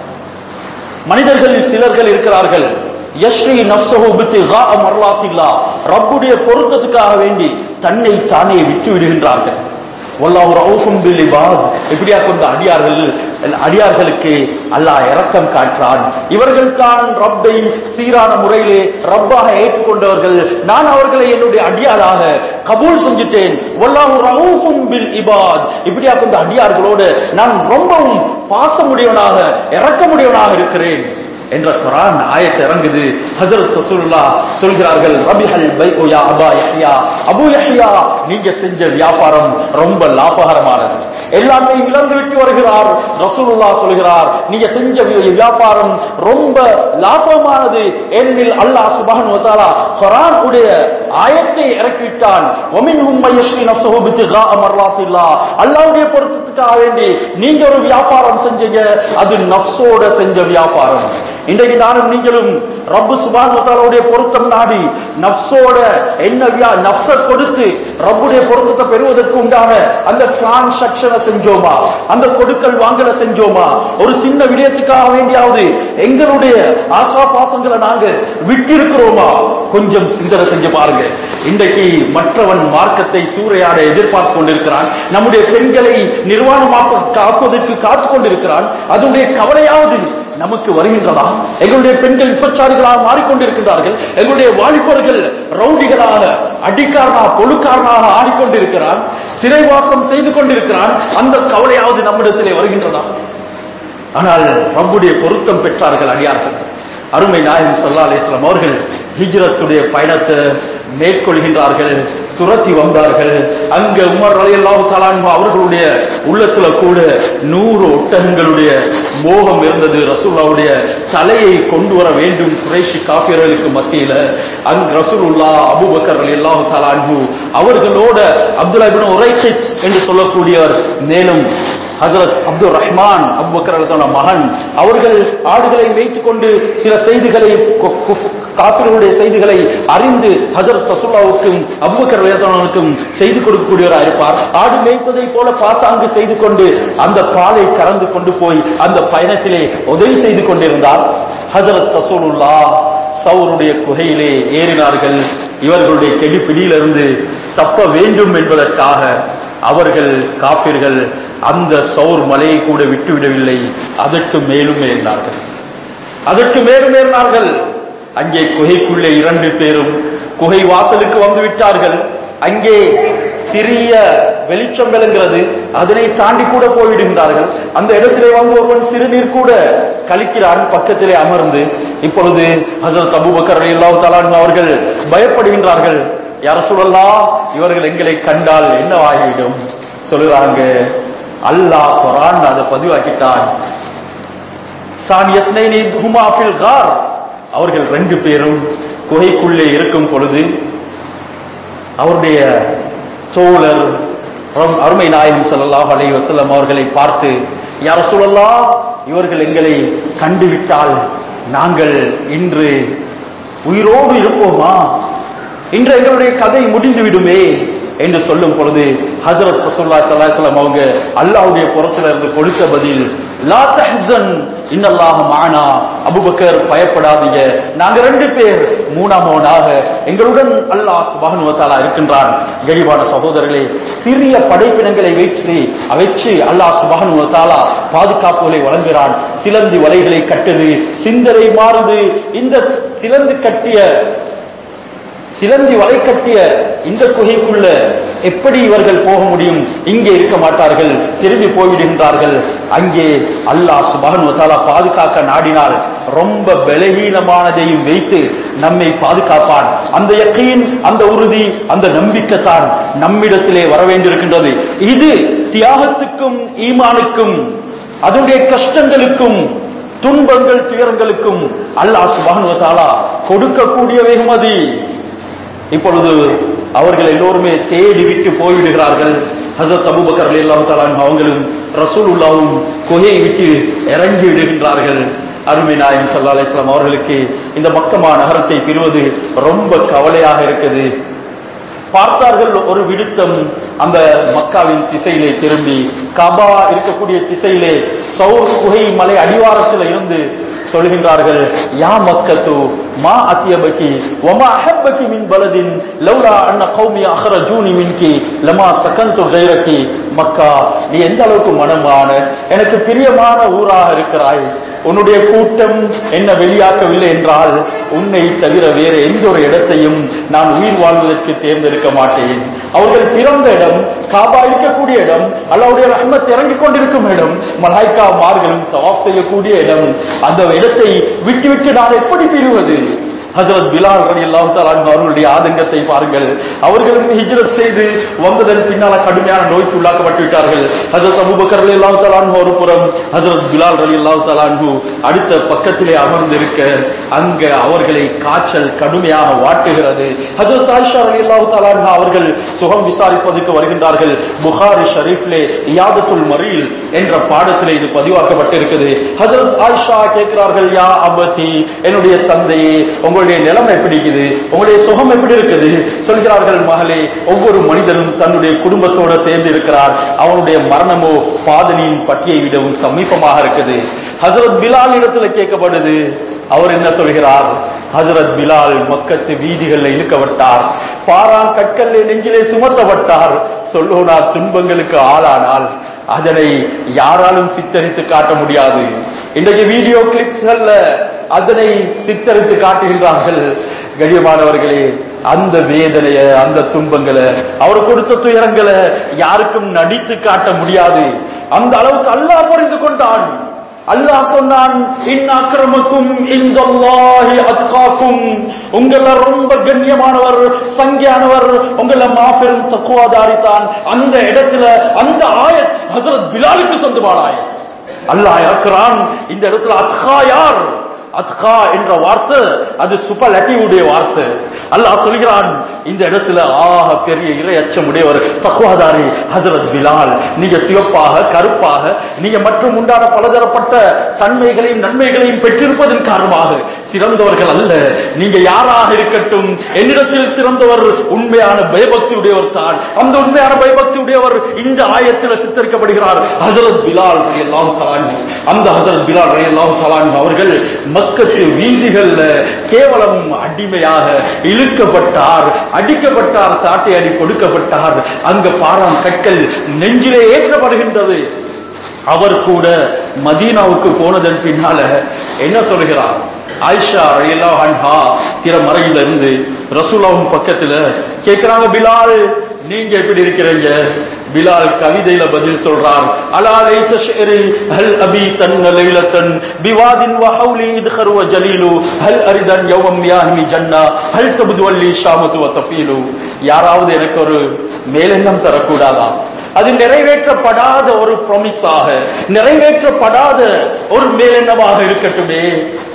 மனிதர்களில் சிலர்கள் இருக்கிறார்கள், யஷ்ரி நஃப்ஸஹு பித்திகா மர்லாத்தில்லாஹ், ரப்புடைய பொருத்தத்துக்காக வேண்டி தன்னை தானே விட்டு விடுகின்றார்கள். வல்லாஹு ரഊஃபும் பில் இபாத், இப்படியா கொண்ட அடியார்களுக்கு அல்லாஹ் இரக்கம் காட்டுறான். இவர்கள் தான் ரப்பை சீரான முறையிலே ரப்பாக ஏற்றுக்கொண்டவர்கள், நான் அவர்களை என்னுடைய அடியாராக கபூல் செஞ்சுட்டேன். வல்லாஹு ரഊஃபும் பில் இபாத், இப்படியா கொண்ட அடியார்களோடு நான் ரொம்பவும் பாசமுடையவனாக இரக்கமுடையவனாக இருக்கிறேன் என்ற குர்ஆன் ஆயத்து இறங்குது. ஹஜ்ரத் ரசூலுல்லாஹ் சொல்கிறார்கள், ரபிஹல் பைஉ யா அபா யஹ்யா, அபூ யஹ்யா நீங்க செஞ்ச வியாபாரம் ரொம்ப லாபகரமானது. எல்லாமே இழந்து விட்டு வருகிறார். ரசூலுல்லாஹ் சொல்கிறார், நீங்க செஞ்ச வியாபாரம் ரொம்ப லாபமானது. ஏனெனில் அல்லாஹ் சுப்ஹானஹு வ தஆலா குர்ஆன் உடைய ஆயத்தை இறக்கிவிட்டான். வமின்ஹும் மய்யஷ்ரி நஃப்ஸஹு பித்திகா மர்லாத்தில்லாஹ். அல்லாஹ்வுடைய பொருத்தத்துக்காக வேண்டி நீங்க ஒரு வியாபாரம் செஞ்சீங்க, அது நஃப்ஸோட செஞ்ச வியாபாரம். இன்றைக்கு நானும் நீங்களும் ரப்பு சுப்ஹானஹு வ தஆலாவுடைய பொருத்தம் நாடி நஃப்ஸோட என்ன நஃப்ஸ கொடுத்து ரப்புடைய பொருத்தத்தை பெறுவதற்கு உண்டான அந்த டிரான்சாக்ஷனை செஞ்சோமா? அந்த கொடுக்கல் வாங்கல செஞ்சோமா? ஒரு சின்ன விடயத்துக்காக வேண்டியாவது எங்களுடைய ஆசா பாசங்களை நாங்க விட்டிருக்கிறோமா? கொஞ்சம் சிந்தனை செஞ்சு பாருங்க. இன்றைக்கு மற்றவன் மார்க்கத்தை சூறையாட எதிர்பார்த்து கொண்டிருக்கிறான். நம்முடைய பெண்களை நிர்வாணமாக காப்பதற்கு காத்து கொண்டிருக்கிறான். அதனுடைய கவலையாவது நமக்கு வருகின்றதா? எங்களுடைய பெண்கள் விபச்சாரிகளாக மாறிக்கொண்டிருக்கிறார்கள். எங்களுடைய வாலிபர்கள் ரவுடிகளாக, அடிக்காரனாக, பொழுக்காரனாக ஆடிக்கொண்டிருக்கிறான். சிறைவாசம் செய்து கொண்டிருக்கிறான். அந்த கவலையாவது நம்மிடத்திலே வருகின்றதா? ஆனால் ரப்புடைய பொருத்தம் பெற்றார்கள் அடியார்கள். அருமை நாயகம் ஸல்லல்லாஹு அலைஹி வஸல்லம் அவர்கள் ஹிஜ்ரத்துடைய பயணத்தை மேற்கொள்கின்றார்கள். துரத்தி வந்தார்கள். அங்க உமர் ரலியல்லாஹு தஆலா அன்ஹு அவர்களுடைய உள்ளத்துல கூட 100 ஒட்டகங்களுடைய மோகம் இருந்தது. ரசூலுல்லாஹ்வுடைய தலையை கொண்டு வர வேண்டும் குறைஷி காஃபிர்களுக்கு மத்தியில. அங்க ரசூலுல்லாஹ் அபூபக்கர் ரலியல்லாஹு தஆலா அன்ஹு அவர்களோட அப்துல்லாஹ் இப்னு உரைக்கித் என்று சொல்லக்கூடியவர், மேலும் ஹஜ்ரத் அப்துல் ரஹ்மான் அபூபக்கர் ரலியல்லாஹு மகன் அவர்கள் ஆடுகளை வைத்துக் கொண்டு சில செய்திகளை, காஃபிர்களுடைய செய்திகளை அறிந்து ஹஜ்ரத் ரசூலுல்லாஹ்வுக்கும் அபூபக்கர் ரலியல்லாஹுக்கும் செய்து கொடுக்கக்கூடியவராக இருப்பார். ஆடு மேய்ப்பதை போல பாசாங்கு செய்து கொண்டு அந்த பாலை கறந்து கொண்டு போய் அந்த பயணத்திலே உதவி செய்து கொண்டிருந்தார். ஹஜ்ரத் ரசூலுல்லாஹ் சௌருடைய குகையிலே ஏறினார்கள். இவர்களுடைய கெடிப்பிடியிலிருந்து தப்ப வேண்டும் என்பதற்காக அவர்கள் காஃபிர்கள் அந்த சௌர் மலையை கூட விட்டுவிடவில்லை. அதற்கு மேலும் ஏறினார்கள். அங்கே குகைக்குள்ளே 2 பேரும் குகை வாசலுக்கு வந்து விட்டார்கள். அங்கே சிறிய வெளிச்சம் விளங்குகிறது. அதனை தாண்டி கூட போய்விடுகின்றார்கள். அந்த இடத்திலே வந்து ஒருவன் சிறுநீர் கூட கழிக்கிறான் பக்கத்திலே அமர்ந்து. இப்பொழுது ஹஜ்ரத் அபூபக்கர் ரலியல்லாஹு தஆலா அவர்கள் பயப்படுகின்றார்கள். யா ரசூலல்லாஹ், இவர்கள் எங்களை கண்டால் என்னவாகிவிடும்? சொல்லுறாங்க, அல்லாஹ் குர்ஆன் அதை பதிவாக்கிட்டான். சானியஸ்னைனி ஹுமா ஃபில் கார். அவர்கள் 2 பேரும் குகைக்குள்ளே இருக்கும் பொழுது அவருடைய தோழர் அருமை நாயகம் ஸல்லல்லாஹு அலைஹி வஸல்லம் அவர்களை பார்த்து, யா ரசூலல்லாஹ், இவர்கள் எங்களை கண்டுவிட்டால் நாங்கள் இன்று உயிரோடு இருப்போமா? இன்று எங்களுடைய கதை முடிந்து விடுமே என்று சொல்லும் பொழுது ஹஜ்ரத் ரசூலுல்லாஹி ஸல்லல்லாஹு அலைஹி வஸல்லம் அவங்க அல்லாஹ்வுடைய புறத்திலிருந்து கொடுத்த பதில், லா தஹ்சன் இன்னல்லாஹ மஅனா. அபூபக்கர், பயப்படாதீங்க, நாங்க 2 பேர் மூணாமோனாக எங்களுடன் அல்லாஹ் சுப்ஹானஹு வ தஆலா இருக்கின்றான். கனிவான சகோதரர்களே, சிறிய படைப்பினங்களை வச்சு அல்லாஹ் சுப்ஹானஹு வ தஆலா பாதுகாப்புகளை வழங்குகிறான். சிலந்தி வலைகளை கட்டுது, சிந்தனை மாறுது. இந்த சிலந்தி வலை கட்டிய இந்த குகைக்குள்ள எப்படி இவர்கள் போக முடியும்? இங்கே இருக்க மாட்டார்கள், திரும்பி போய்விடுகின்றார்கள். அங்கே அல்லாஹ் சுப்ஹானஹு வ தஆலா பாதுகாக்க நாடினால் ரொம்ப பலவீனமானதையும் வைத்து நம்மை பாதுகாப்பான். அந்த யகீன், அந்த உறுதி, அந்த நம்பிக்கை தான் நம்மிடத்திலே வர வேண்டியிருக்கின்றது. இது தியாகத்துக்கும் ஈமானுக்கும் அதனுடைய கஷ்டங்களுக்கும் துன்பங்கள் துயரங்களுக்கும் அல்லாஹ் சுப்ஹானஹு வ தஆலா கொடுக்கக்கூடிய வெகுமதி. இப்பொழுது அவர்கள் எல்லோருமே தேடி விட்டு போய்விடுகிறார்கள். ஹஜ்ரத் அபூபக்கர் ரலியல்லாஹு தஆலா அவங்களும் ரசூலுல்லாஹும் குகையை விட்டு இறங்கி விடுகின்றார்கள். அருமை நாயகம் ஸல்லல்லாஹு அலைஹி வஸல்லம் அவர்களுக்கு இந்த மக்கமா நகரத்தை பெறுவது ரொம்ப கவலையாக இருக்குது. பார்த்தார்கள் ஒரு விடுத்தம் அந்த மக்காவின் திசையிலே திரும்பி, கபா இருக்கக்கூடிய திசையிலே சௌர் குகை மலை அடிவாரத்தில் இருந்து சொல்கின்றார்கள், யா மக்கத்து மா அத்தியபகி வமா அஹப்பகி மின் பலதின் லௌலா அன்ன கௌமி அஹ்ரஜூனி மின்கி லமா சகந்து கைரகி. மக்கா, நீ எந்த அளவுக்கு மனமான, எனக்கு பிரியமான ஊராக இருக்கிறாய். உன்னுடைய கூட்டம் என்ன வெளியாக்கவில்லை என்றால் உன்னை தவிர வேறு எந்த ஒரு இடத்தையும் நான் உயிர் வாழ்வதற்கு தேர்ந்தெடுக்க மாட்டேன். அவர்கள் பிறந்த இடம், காபா இருக்கக்கூடிய இடம், அல்லாஹ்வுடைய ரஹ்மத் இறங்கிக் கொண்டிருக்கும் இடம், மலாய்க்காமார்களும் தவாஃப் செய்யக்கூடிய இடம். அந்த இடத்தை விட்டுவிட்டு நான் எப்படி பிரிவது? ஹஜ்ரத் பிலால் ரலியல்லாஹு தஆலா அவர்களுடைய ஆதங்கத்தை பாருங்கள். அவர்களும் ஹிஜ்ரத் செய்து வந்ததன் பின்னால கடுமையான நோய்க்கு உள்ளாக்கப்பட்டு விட்டார்கள். ஹஜ்ரத் அபூபக்கர் ரலியல்லாஹு தஆலா ஒரு புறம், ஹஜ்ரத் பிலால் ரலியல்லாஹு தஆலா அடுத்த பக்கத்திலே அமர்ந்திருக்க அங்க அவர்களை காய்ச்சல் கடுமையாக வாட்டுகிறது. ஹஜ்ரத் ஆயிஷா ரலியல்லாஹு தஆலா அவர்கள் சுகம் விசாரிப்பதற்கு வருகின்றார்கள். புகாரி ஷரீஃபிலே இயாதத்துல் மரீல் என்ற பாடத்திலே இது பதிவாக்கப்பட்டிருக்கிறது. ஹஜ்ரத் ஆயிஷா கேட்கிறார்கள், யா அபதி, என்னுடைய தந்தையே, உங்களுடைய நிலைமை எப்படி இருக்குது, உங்களுடைய சுகம் எப்படி இருக்குது? சொல்கிறார்கள், மகளே, ஒவ்வொரு மனிதனும் தன்னுடைய குடும்பத்தோடு சேர்ந்து இருக்கிறார். அவனுடைய மரணமோ பாதனியின் பட்டியை விடவும் சமீபமாக இருக்குது. ஹஜ்ரத் பிலால் இடத்துல கேட்கப்படுது. அவர் என்ன சொல்கிறார்? ஹஜ்ரத் பிலால் மக்கத்து வீதிகளில் இழுக்கப்பட்டார், பாரான் கற்கள் நெஞ்சிலே சுமத்தப்பட்டார். சொல்லோனா துன்பங்களுக்கு ஆளானால் அதனை யாராலும் சித்தரித்து காட்ட முடியாது. இன்றைக்கு வீடியோ கிளிப்ஸ்கள்ல அதனை சித்தரித்து காட்டுகின்றார்கள். கண்ணியமானவர்களே, அந்த வேதனைய, அந்த துன்பங்களை, அவர் கொடுத்த துயரங்களை யாருக்கும் நடித்து காட்ட முடியாது. அந்த அளவுக்கு அல்லாஹ் புரிந்து கொண்டான். அல்லாஹ் சொன்னான், இன் அக்ரமக்கும் இன்தல்லாஹி அத்காக்கும், உங்கள ரொம்ப கண்ணியமானவர், சங்கியானவர், உங்கள மாபெரும் தக்வாதாரி தான். அந்த இடத்துல அந்த ஆயத் ஹஜ்ரத் பிலாலுக்கு சொந்தமான ஆயத். அல்லாஹ் இறக்குறான். இந்த இடத்துல அத்கா யார்? அத்கா என்ற வார்த்தை அது சுப்பர்லேட்டிவ் வார்த்தை. அல்லாஹ் சொல்கிறான், இந்த இடத்துல ஆக பெரிய இறை அச்சமுடையவர், தக்வாதாரி ஹஜ்ரத் பிலால். நீங்க சிவப்பாக, கருப்பாக, நீங்க மற்றும் உண்டான பலதரப்பட்ட தன்மைகளையும் நன்மைகளையும் பெற்றிருப்பதன் காரணமாக சிறந்தவர்கள் அல்ல. நீங்க யாராக இருக்கட்டும், என்னிடத்தில் சிறந்தவர் உண்மையான பயபக்தி உடையவர் தான். அந்த உண்மையான பயபக்தி உடையவர் இந்த ஆயத்தில் சித்தரிக்கப்படுகிறார், ஹஜ்ரத் பிலால் ரலியல்லாஹு தஆலா அன்ஹு. அந்த ஹஜ்ரத் பிலால் ரலியல்லாஹு தஆலா அன்ஹு அவர்கள் மக்கத்து வீதிகள்ல கேவலம் அடிமையாக இழுக்கப்பட்டார், அடிக்கப்பட்டார், சாட்டை அடி கொடுக்கப்பட்டார். அங்க பாராம் கற்கள் நெஞ்சிலே ஏற்றப்படுகின்றது. அவர் கூட மதீனாவுக்கு போனதன் பின்னால என்ன சொல்கிறார்? ஆயிஷா ரலியல்லாஹு அன்ஹா திறமறையில இருந்து ரசூலுல்லாஹ் பக்கத்துல கேட்கிறாங்க, பிலால் நீங்க எப்படி இருக்கிறீங்க? பிலால் கவிதையில பதில் சொல்றார், அலா லைத ஷிரி ஹல் அபி தன் லைலத்தன் பிவாதின் வ ஹவுலி இத்கர் வ ஜலீலு ஹல் அரிதன் யௌமம் யாஹ்மி ஜன்னா ஹல் தப்து வல்லி ஷாமத்து வ தஃபீலு. யாராவது எனக்கு ஒரு மேலெண்ணம் தரக்கூடாதா? அது நிறைவேற்றப்படாத ஒரு ப்ராமிஸாக, நிறைவேற்றப்படாத ஒரு மேலெண்ணமாக இருக்கட்டுமே.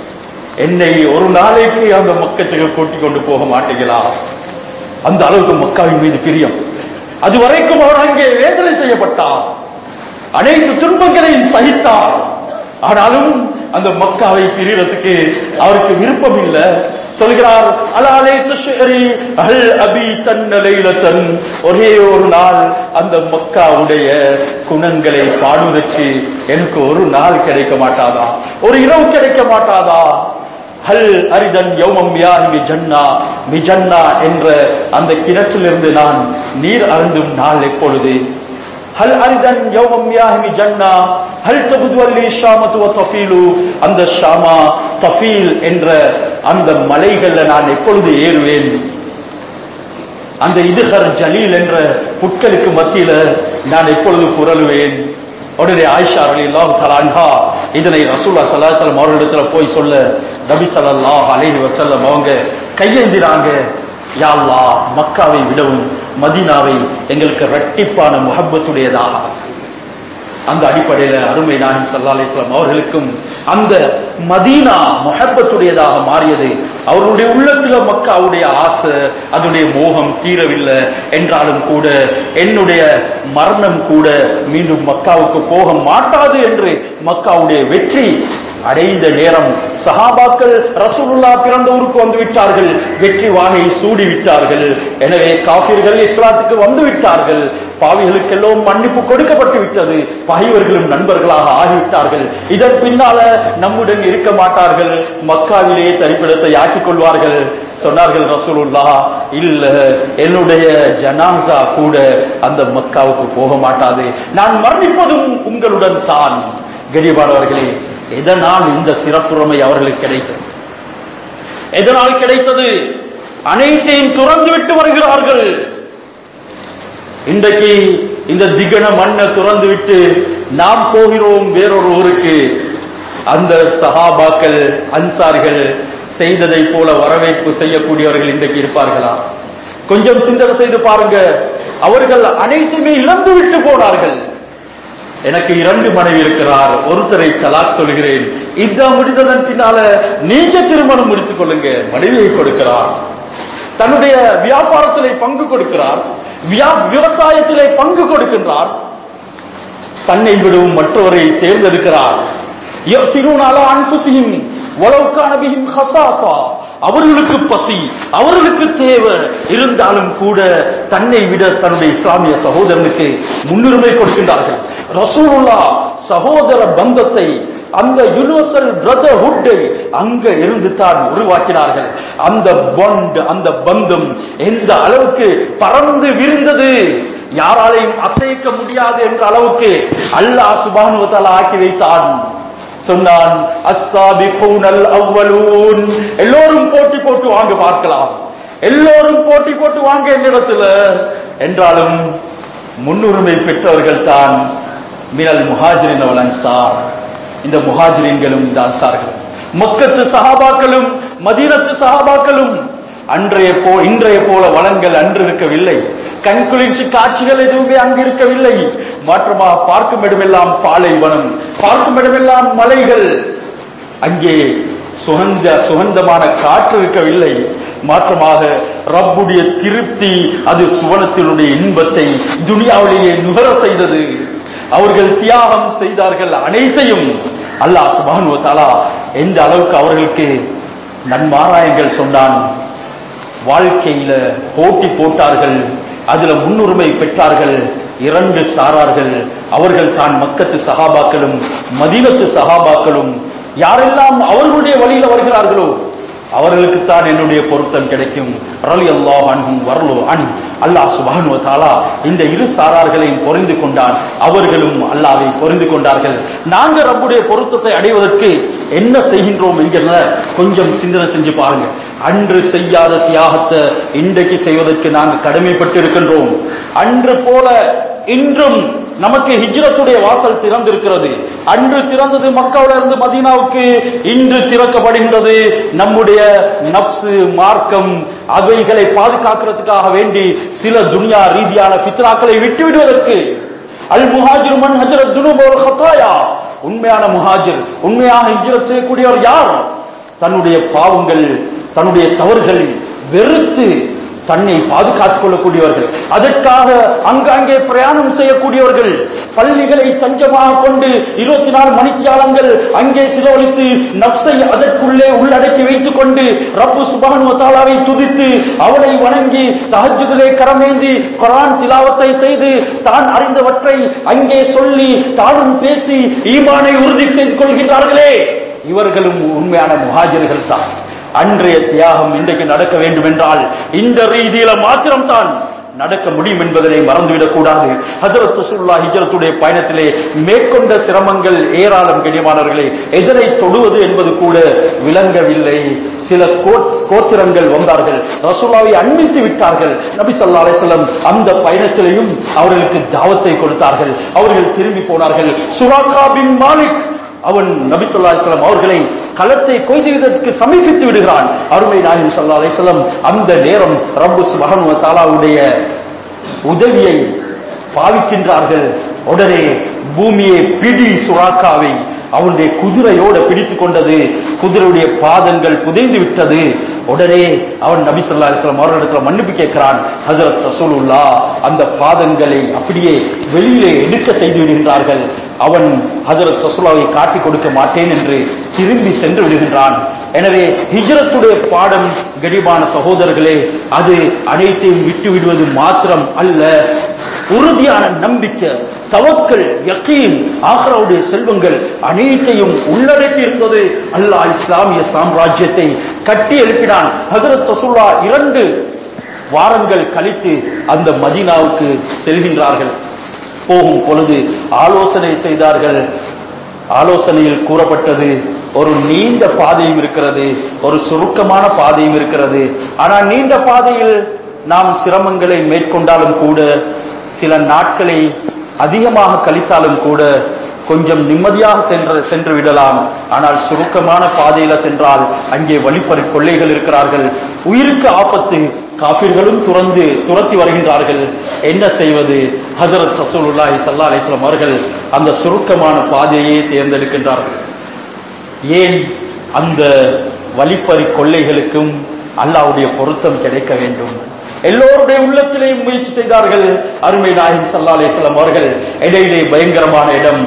என்னை ஒரு நாளைக்கு அந்த மக்களுக்கு கூட்டிக் கொண்டு போக மாட்டீங்களா? அந்த அளவுக்கு மக்காவின் மீது பிரியம். அதுவரைக்கும் அவர் அங்கே வேதனை செய்யப்பட்டார், அனைத்து துன்பங்களையும் சகித்தார். ஆனாலும் அந்த மக்காவை பிரியறதுக்கு அவருக்கு விருப்பம் இல்லை. சொல்கிறார், அலாலே தஷ்ரி அல் அபி தன்னலைலத்தன், ஒரே ஒரு நாள் அந்த மக்காவுடைய குணங்களை பாடுவதற்கு எனக்கு ஒரு நாள் கிடைக்க மாட்டாதா? ஒரு இரவு கிடைக்க மாட்டாதா? ஹல் அரிதன் யௌமம் யாஹி ஜன்னா மிஜன்னா என்ற அந்த கிணற்றிலிருந்து நான் நீர் அருந்தும் நாள் எப்பொழுது? ஹல் அரிதன் யௌமம் யாஹி ஜன்னா ஹல் தபுதுவல்லி ஷாமத்து வ தஃபீலு, அந்த ஷாமா தஃபீல் என்ற அந்த மலைகள்ல நான் எப்பொழுது ஏறுவேன்? அந்த இதுகர் ஜலீல் என்ற புட்களுக்கு மத்தியில நான் எப்பொழுது புரளுவேன்? உடனே ஆயிஷா ரலியல்லாஹு தஆலா அன்ஹா இதனை ரசூலுல்லாஹ் ஸல்லல்லாஹு அலைஹி வஸல்லம் அவர்களிடத்துல போய் சொல்ல, நபி ஸல்லல்லாஹு அலைஹி வஸல்லம் அவங்க கையேந்திராங்க, யா அல்லாஹ், மக்காவை விடவும் மதீனாவை எங்களுக்கு இரட்டிப்பான முஹப்பத்துடையதாக. அந்த அடிப்படையில அருமை நாயகம் ஸல்லல்லாஹு அலைஹி வஸல்லம் அவர்களுக்கும் அந்த மதீனா முஹப்பத்துடையதாக மாறியது. அவருடைய உள்ளத்துல மக்காவுடைய ஆசை, அதனுடைய மோகம் தீரவில்லை என்றாலும் கூட என்னுடைய மரணம் கூட மீண்டும் மக்காவுக்கு போக மாட்டாது என்று மக்காவுடைய வெற்றி அடைந்த நேரம் சஹாபாக்கள் ரசூலுல்லாஹ் பிறந்த ஊருக்கு வந்து விட்டார்கள், வெற்றி வாகை சூடி விட்டார்கள். எனவே காஃபிர்கள் இஸ்லாத்துக்கு வந்து விட்டார்கள், பாவிகளுக்கெல்லாம் மன்னிப்பு கொடுக்கப்பட்டு விட்டது, பகைவர்களும் நண்பர்களாக ஆகிவிட்டார்கள். இதன் பின்னால நம்முடன் இருக்க மாட்டார்கள், மக்காவிலே தரிப்பிடத்தை ஆக்கிக் கொள்வார்கள். சொன்னார்கள் ரசூலுல்லாஹ், இல்ல, என்னுடைய ஜனாசா கூட அந்த மக்காவுக்கு போக மாட்டாது, நான் மரணிப்பதும் உங்களுடன் தான். கண்ணியமானவர்களே, எதனால் இந்த சிறப்புரிமை அவர்களுக்கு கிடைத்தது? எதனால் கிடைத்தது? அனைத்தையும் துறந்து விட்டு வருகிறார்கள். இன்றைக்கு இந்த திகன மண்ணை துறந்து விட்டு நாம் போகிறோம் வேறொரு ஊருக்கு. அந்த சஹாபாக்கள், அன்சாரிகள் செய்ததை போல வரவேற்பு செய்யக்கூடியவர்கள் இன்றைக்கு இருப்பார்களா? கொஞ்சம் சிந்தனை செய்து பாருங்க. அவர்கள் அனைத்துமே இழந்து விட்டு போனார்கள். எனக்கு 2 மனைவி இருக்கிறார், ஒருத்தரை தலாக் சொல்கிறேன், இதான் முடிந்ததன் பின்னால நீங்க திருமணம் முடித்துக் கொள்ளுங்க. மனைவியை கொடுக்கிறார், தன்னுடைய வியாபாரத்திலே பங்கு கொடுக்கிறார், விவசாயத்திலே பங்கு கொடுக்கின்றார், தன்னை விடவும் மற்றவரை தேர்ந்தெடுக்கிறார். அவர்களுக்கு பசி, அவர்களுக்கு தேவை இருந்தாலும் கூட தன்னை விட தன்னுடைய இஸ்லாமிய சகோதரனுக்கு முன்னுரிமை கொடுக்கின்றார்கள். ரசூலுல்லாஹ் சகோதர பந்தத்தை, அந்த யூனிவர்சல் பிரதர்ஹுட்டை அங்க இருந்து தான் உருவாக்கினார்கள். அந்த பாண்ட், அந்த பந்தம் எந்த அளவுக்கு பறந்து விரிந்தது, யாராலையும் அசைக்க முடியாது என்ற அளவுக்கு அல்லாஹ் சுப்ஹானஹு வ தஆலா ஆக்கி வைத்தான். சொன்னான், அஸ்ஸாபிகூனல் அவ்வலூன், எல்லோரும் போட்டி போட்டு வாங்க பார்க்கலாம், எல்லோரும் போட்டி போட்டு வாங்க என்னிடத்துல என்றாலும் முன்னுரிமை பெற்றவர்கள் தான் மினல் முஹாஜிரின் வல் அன்சார். இந்த முஹாஜிரின்களும் இந்த அன்சார்களும், மக்கத்து சஹாபாக்களும் மதீனத்து சஹாபாக்களும் இன்றைய போல வளங்கள் அன்று இருக்கவில்லை. கண்குளிர்ச்சி காட்சிகள் எதுவுமே அங்கு இருக்கவில்லை. மாற்றமாக பார்க்கும் இடமெல்லாம் பாலைவனம், பார்க்கும் இடமெல்லாம் மலைகள். அங்கே சுகந்தமான காற்று இருக்கவில்லை. மாற்றமாக ரப்புடைய திருப்தி, அது சுவனத்தினுடைய இன்பத்தை துனியாவிலேயே நுகர செய்தது. அவர்கள் தியாகம் செய்தார்கள் அனைத்தையும். அல்லாஹ் சுப்ஹானஹு வ தஆலா எந்த அளவுக்கு அவர்களுக்கு நன்மாராயங்கள் சொன்னான். வாழ்க்கையில போட்டி போட்டார்கள், அதுல முன்னுரிமை பெற்றார்கள். 2 சாரார்கள், அவர்கள் தான் மக்கத்து சஹாபாக்களும் மதீனத்து சஹாபாக்களும். யாரெல்லாம் அவர்களுடைய வழியில வருகிறார்களோ அவர்களுக்குத்தான் என்னுடைய பொருத்தம் கிடைக்கும். ரலியல்லாஹு அன்ஹும் வர்லு அன். அல்லாஹ் சுப்ஹானஹு வ தஆலா இந்த 2 சாரார்களையும் பொறிந்து கொண்டான், அவர்களும் அல்லாஹ்வை பொறிந்து கொண்டார்கள். நாங்க ரப்புடைய பொருத்தத்தை அடைவதற்கு என்ன செய்கின்றோம் என்கிற கொஞ்சம் சிந்தனை செஞ்சு பாருங்க. அன்று செய்யாத தியாகத்தை இன்றைக்கு செய்வதற்கு நாங்கள் கடமைப்பட்டு இருக்கின்றோம். அன்று போல இன்றும் நமக்கு ஹிஜ்ரத்துடைய வாசல் திறந்திருக்கிறது. அன்று திறந்தது மக்காவிலிருந்து மதீனாவுக்கு, இன்று திறக்கப்படுகின்றது நம்முடைய நப்சு, மார்க்கம், அவைகளை பாதுகாக்கிறதுக்காக வேண்டி சில துன்யா ரீதியான ஃபித்னாக்களை விட்டுவிடுவதற்கு. அல் முஹாஜிர் மன் ஹஜரத் துனூப வல் ஹதாயா. உண்மையான முஹாஜிர், உண்மையாக ஹிஜ்ரத் செய்யக்கூடியவர் யார்? தன்னுடைய பாவங்கள், தன்னுடைய தவறுகள் வெறுத்து தன்னை பாதுகாத்துக் கொள்ளக்கூடியவர்கள், அதற்காக அங்கங்கே பிரயாணம் செய்யக்கூடியவர்கள், பள்ளிகளை தஞ்சமாக கொண்டு 24 மணித்தியாலங்கள் அங்கே செலவழித்து நப்சை அதற்குள்ளே உள்ளடக்கி வைத்துக் கொண்டு ரப்பு சுப்ஹானஹு வ தஆலாவை துதித்து அவனை வணங்கி தஹஜ்ஜுதிலே கரமேந்தி குர்ஆன் திலாவத்தை செய்து தான் அறிந்தவற்றை அங்கே சொல்லி தானும் பேசி ஈமானை உறுதி செய்து கொள்கின்றார்களே, இவர்களும் உண்மையான முஹாஜிர்கள் தான். அன்றைய தியாகம் இன்றைக்கு நடக்க வேண்டும் என்றால் இந்த ரீதியில மாத்திரம்தான் நடக்க முடியும் என்பதனை மறந்துவிடக் கூடாது. ஹஜ்ரத் ரசூலுல்லாஹ் ஹிஜ்ரத்துடைய பயணத்திலே மேற்கொண்ட சிரமங்கள் ஏராளம். கண்ணியமானவர்களே, எதனை தொடுவது என்பது கூட விளங்கவில்லை. சில கோத்திரங்கள் வந்தார்கள், ரசூலுல்லாஹை அன்பித்து விட்டார்கள். நபி ஸல்லல்லாஹு அலைஹி வஸல்லம் அந்த பயணத்திலேயும் அவர்களுக்கு தாவத்தை கொடுத்தார்கள். அவர்கள் திரும்பி போனார்கள். சுராகா பின் மாலிக் அவன் நபி ஸல்லல்லாஹு அலைஹி வஸல்லம் அவர்களை களத்தை கொய்துவதற்கு சமீபித்து விடுகிறான். அருமை நாயகம் ஸல்லல்லாஹு அலைஹி வஸல்லம் அந்த நேரம் ரப்பு சுப்ஹானஹு வ தஆலாவுடைய உதவியை பாவிக்கின்றார்கள். உடனே பூமியை பிடி சுராக்காவை அவனுடைய குதிரையோடு பிடித்துக் கொண்டது. குதிரையுடைய பாதங்கள் புதைந்து விட்டது. உடனே அவன் நபி ஸல்லல்லாஹு அலைஹி வஸல்லம் அவர்களிடத்தில் மன்னிப்பு கேட்கிறான். ஹஜ்ரத் ரசூலுல்லாஹ் அந்த பாதங்களை அப்படியே வெளியிலே எடுக்க செய்து விடுகின்றார்கள். அவன் ஹஜ்ரத் ரசூலுல்லாஹை காட்டிக் கொடுக்க மாட்டேன் என்று திரும்பி சென்று விடுகின்றான். எனவே ஹிஜ்ரத்துடைய பாடம் கனிமான சகோதரர்களே, அது அனைத்தையும் விட்டு விடுவது மாத்திரம் அல்ல, உறுதியான நம்பிக்கை, தவக்கல், யகீன், ஆഖിറவுடைய செல்வங்கள் அனைத்தையும் உள்ளடக்கி இருந்தது. அல்லாஹ் இஸ்லாமிய சாம்ராஜ்யத்தை கட்டி எழுப்பினான். ஹஜ்ரத் ரசூலுல்லாஹ் 2 வாரங்கள் கழித்து அந்த மதீனாவுக்கு செல்கின்றார்கள். போகும் பொழுது ஆலோசனை செய்தார்கள். ஆலோசனையில் கூறப்பட்டது, ஒரு நீண்ட பாதையும் இருக்கிறது, ஒரு சுருக்கமான பாதையும் இருக்கிறது. ஆனால் நீண்ட பாதையில் நாம் சிரமங்களை மேற்கொண்டாலும் கூட, சில நாட்களை அதிகமாக கழித்தாலும் கூட, கொஞ்சம் நிம்மதியாக சென்று விடலாம். ஆனால் சுருக்கமான பாதையில சென்றால் அங்கே வழிப்பறி கொள்ளைகள் இருக்கிறார்கள், உயிருக்கு ஆபத்து, காபிர்களும் துரத்தி வருகின்றார்கள். என்ன செய்வது? ஹஜ்ரத் ரசூலுல்லாஹி ஸல்லல்லாஹு அலைஹி வஸல்லம் அவர்கள் அந்த சுருக்கமான பாதையை தேர்ந்தெடுக்கின்றார்கள். ஏன்? அந்த வழிப்பறி கொள்ளைகளுக்கும் அல்லாஹ்வுடைய பொருத்தம் கிடைக்க வேண்டும். எல்லோருடைய உள்ளத்திலேயும் முயற்சி செய்தார்கள். அருமை நாயகம் ஸல்லல்லாஹு அலைஹி வஸல்லம் அவர்கள் இடையிலே பயங்கரமான இடம்,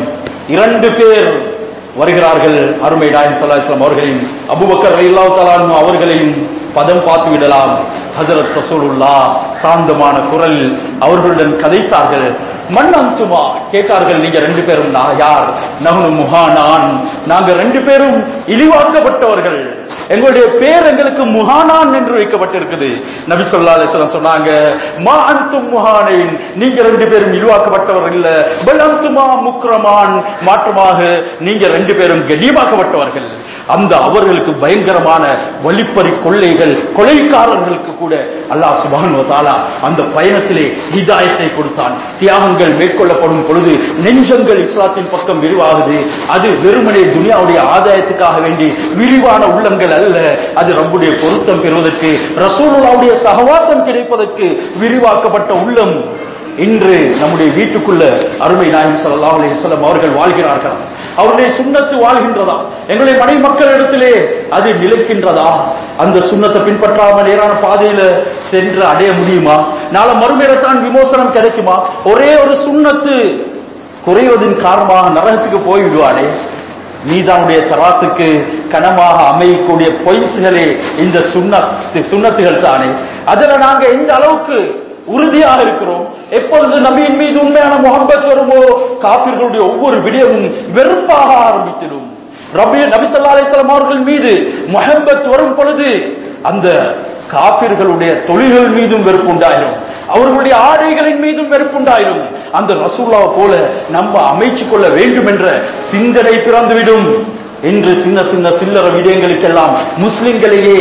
2 பேர் வருகிறார்கள். அருமை நாயகம் ஸல்லல்லாஹு அலைஹி வஸல்லம் அவர்களையும் அபூபக்கர் ரலியல்லாஹு தஆலா அன்ஹு அவர்களையும் பதம் பார்த்து விடலாம். ஹஜ்ரத் ரசூலுல்லாஹ் சாந்தமான குரல் அவர்களுடன் கதைத்தார்கள். மன் அன்துமா கேட்டார்கள், நீங்க 2 பேரும் யார்? நஹ்னு முஹானான், நாங்க 2 பேரும் இழிவாக்கப்பட்டவர்கள், எங்களுடைய பேர் எங்களுக்கு முஹானான் என்று வைக்கப்பட்டிருக்குது. நபி ஸல்லல்லாஹு அலைஹி வஸல்லம் சொன்னாங்க, மா அன்தும் முஹானைன், நீங்க 2 பேரும் இழிவாக்கப்பட்டவர்கள் இல்ல, பல் அன்துமா முக்ரமான், மாற்றமாக நீங்க 2 பேரும் கண்ணியமாக்கப்பட்டவர்கள். அந்த அவர்களுக்கு பயங்கரமான வழிப்பறி கொள்ளைகள் கொலைக்காரர்களுக்கு கூட அல்லாஹ் சுப்ஹானஹு வ தஆலா அந்த பயணத்திலே ஹிதாயத்தை கொடுத்தான். தியாகங்கள் மேற்கொள்ளப்படும் பொழுது நெஞ்சங்கள் இஸ்லாத்தின் பக்கம் விரிவாகுது. அது வெறுமனே துனியாவுடைய ஆதாயத்துக்காக வேண்டி விரிவான உள்ளங்கள் அல்ல, அது ரப்புடைய பொருத்தம் பெறுவதற்கு, ரசூலுல்லாஹ்வுடைய சகவாசம் கிடைப்பதற்கு விரிவாக்கப்பட்ட உள்ளம். இன்று நம்முடைய வீட்டுக்குள்ள அருமை நாயகம் ஸல்லல்லாஹு அலைஹி வஸல்லம் அவர்கள் வாழ்கிறார்கள். அவருடைய சுன்னத்து வாழ்கின்றதா? எங்களுடைய மனைவி மக்கள் இடத்திலே அது நிலைக்கின்றதா? அந்த சுன்னத்தை பின்பற்றாமல் நேரான பாதையில சென்று அடைய முடியுமா? நாளை மறுமையில்தான் விமோசனம் கிடைக்குமா? ஒரே ஒரு சுன்னத்து குறைவதின் காரணமாக நரகத்துக்கு போய்விடுவானே. மீதானுடைய தராசுக்கு கனமாக அமையக்கூடிய பொய்சுகளே இந்த சுன்னத்துகள் தானே. அதுல நாங்க எந்த அளவுக்கு உறுதியாக இருக்கிறோம்? எப்பொழுது நபியின் மீது உண்மையான முஹப்பத் வருமோ, காபிர்களுடைய ஒவ்வொரு விடயமும் வெறுப்பாக ஆரம்பித்திடும். நபி ஸல்லல்லாஹு அலைஹி வஸல்லம் அவர்கள் மீது முஹப்பத் வரும் பொழுது அந்த காபிர்களுடைய தொழில்கள் மீதும் வெறுப்பு உண்டாயிரும், அவர்களுடைய ஆடைகளின் மீதும் வெறுப்பு உண்டாயிரும். அந்த ரசூலுல்லாஹ் போல நம்ம அமைச்சுக் கொள்ள வேண்டும் என்ற சிந்தனை பிறந்துவிடும். இன்று சின்ன சின்ன சில்லற விடயங்களுக்கெல்லாம் முஸ்லிம்களையே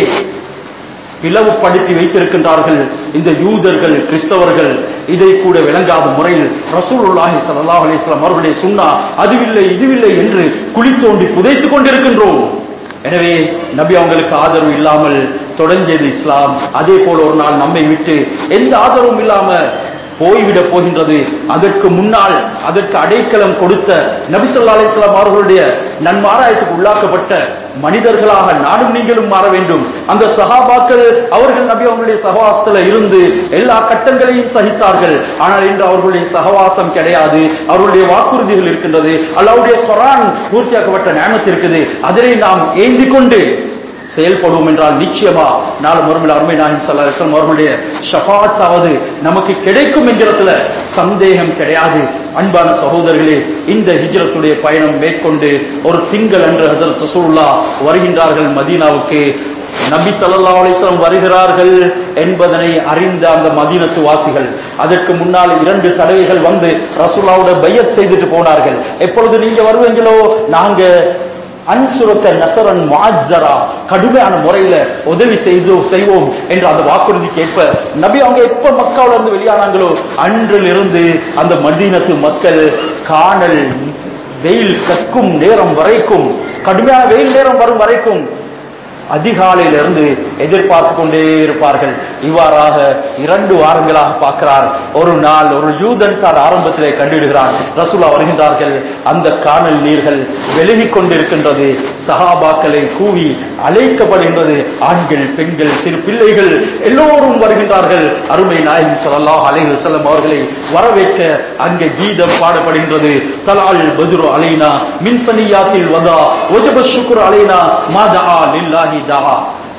பிளவுபடுத்தி வைத்திருக்கின்றார்கள் இந்த யூதர்கள், கிறிஸ்தவர்கள். இதை கூட விளங்காத முறையில் ரசூலுல்லாஹி ஸல்லல்லாஹு அலைஹி வஸல்லம் அவர்களுடைய சுன்னா அதுவில்லை இதுவில்லை என்று குழி தோண்டி புதைத்துக் கொண்டிருக்கின்றோம். எனவே நபி அவங்களுக்கு ஆதரவு இல்லாமல் தொடங்கியது இஸ்லாம். அதே போல ஒரு நாள் நம்மை விட்டு எந்த ஆதரவும் இல்லாம போய்விடப் போகின்றது. அதற்கு முன்னால் அதற்கு அடைக்கலம் கொடுத்த நபி ஸல்லல்லாஹு அலைஹி வஸல்லம் அவர்களுடைய நன்மாராயத்துக்கு உள்ளாக்கப்பட்ட மனிதர்களாக நானும் நீங்களும் மாற வேண்டும். அந்த சஹாபாக்கள் அவர்கள் நபி அவர்களுடைய சகவாசத்துல இருந்து எல்லா கட்டங்களையும் சகித்தார்கள். ஆனால் இன்று அவர்களுடைய சகவாசம் கிடையாது. அவர்களுடைய வாக்குறுதிகள் இருக்கின்றது, அல்லாஹ்வுடைய குர்ஆன் பூர்த்தியாக்கப்பட்ட நியமத் இருக்குது. அதனை நாம் ஏந்தி கொண்டு செயல்படுவோம் என்றால் நிச்சயமா நாளை மறுமையில் அருமை நாயகம் ஸல்லல்லாஹு அலைஹி வஸல்லம் அவர்களுடைய ஷஃபாஅத்தாவது நமக்கு கிடைக்கும் என்கிறதுல சந்தேகம் கிடையாது. அன்பான சகோதரர்களே, இந்த ஹிஜ்ரத்துடைய பயணம் மேற்கொண்டு ஒரு திங்கள் அன்று ஹஜ்ரத் ரசூலுல்லாஹ் வருகின்றார்கள் மதீனாவுக்கு. நபி ஸல்லல்லாஹு அலைஹி வஸல்லம் வருகிறார்கள் என்பதனை அறிந்த அந்த மதீனத்து வாசிகள் அதற்கு முன்னால் 2 தடவைகள் வந்து ரசூலுல்லாஹ்வோட பையத் செய்துட்டு போனார்கள். எப்பொழுது நீங்க வருவீங்களோ நாங்க அன்சுரக்க நசரன் முஅஸ்ஸரா, கடுமையான முறையில உதவி செய்வோம் என்ற அந்த வாக்குறுதி கேட்ப நபி அவங்க எப்ப மக்காவுல இருந்து வெளியானாங்களோ அன்றிலிருந்து அந்த மதீனத்து மக்கள் காணல் வெயில் கற்கும் நேரம் வரைக்கும், கடுமையான வெயில் நேரம் வரும் வரைக்கும் அதிகாலையிலிருந்து எதிர்பார்த்து கொண்டே இருப்பார்கள். இவ்வாறாக 2 வாரங்களாக பார்க்கிறார். ஒரு நாள் ஒரு யூதன் தான் ஆரம்பத்திலே கண்டிடுகிறான். ரசூலுல்லாஹ் வருகின்றார்கள். அந்த காணல் நீர்கள் விலகிக் கொண்டிருக்கின்றது. சஹாபாக்களை கூவி அழைக்கப்படுகின்றது. ஆண்கள், பெண்கள், சிறு பிள்ளைகள் எல்லோரும் வருகின்றார்கள். அருமை நாயகம் ஸல்லல்லாஹு அலைஹி வஸல்லம் அவர்களை வரவேற்க அங்கே கீதம் பாடப்படுகின்றது. தலால் பத்ரு அலைனா மின் சனியாத்தில் வதா வஜப ஷுக்ரு அலைனா மாதா லில்லாஹி தஆ.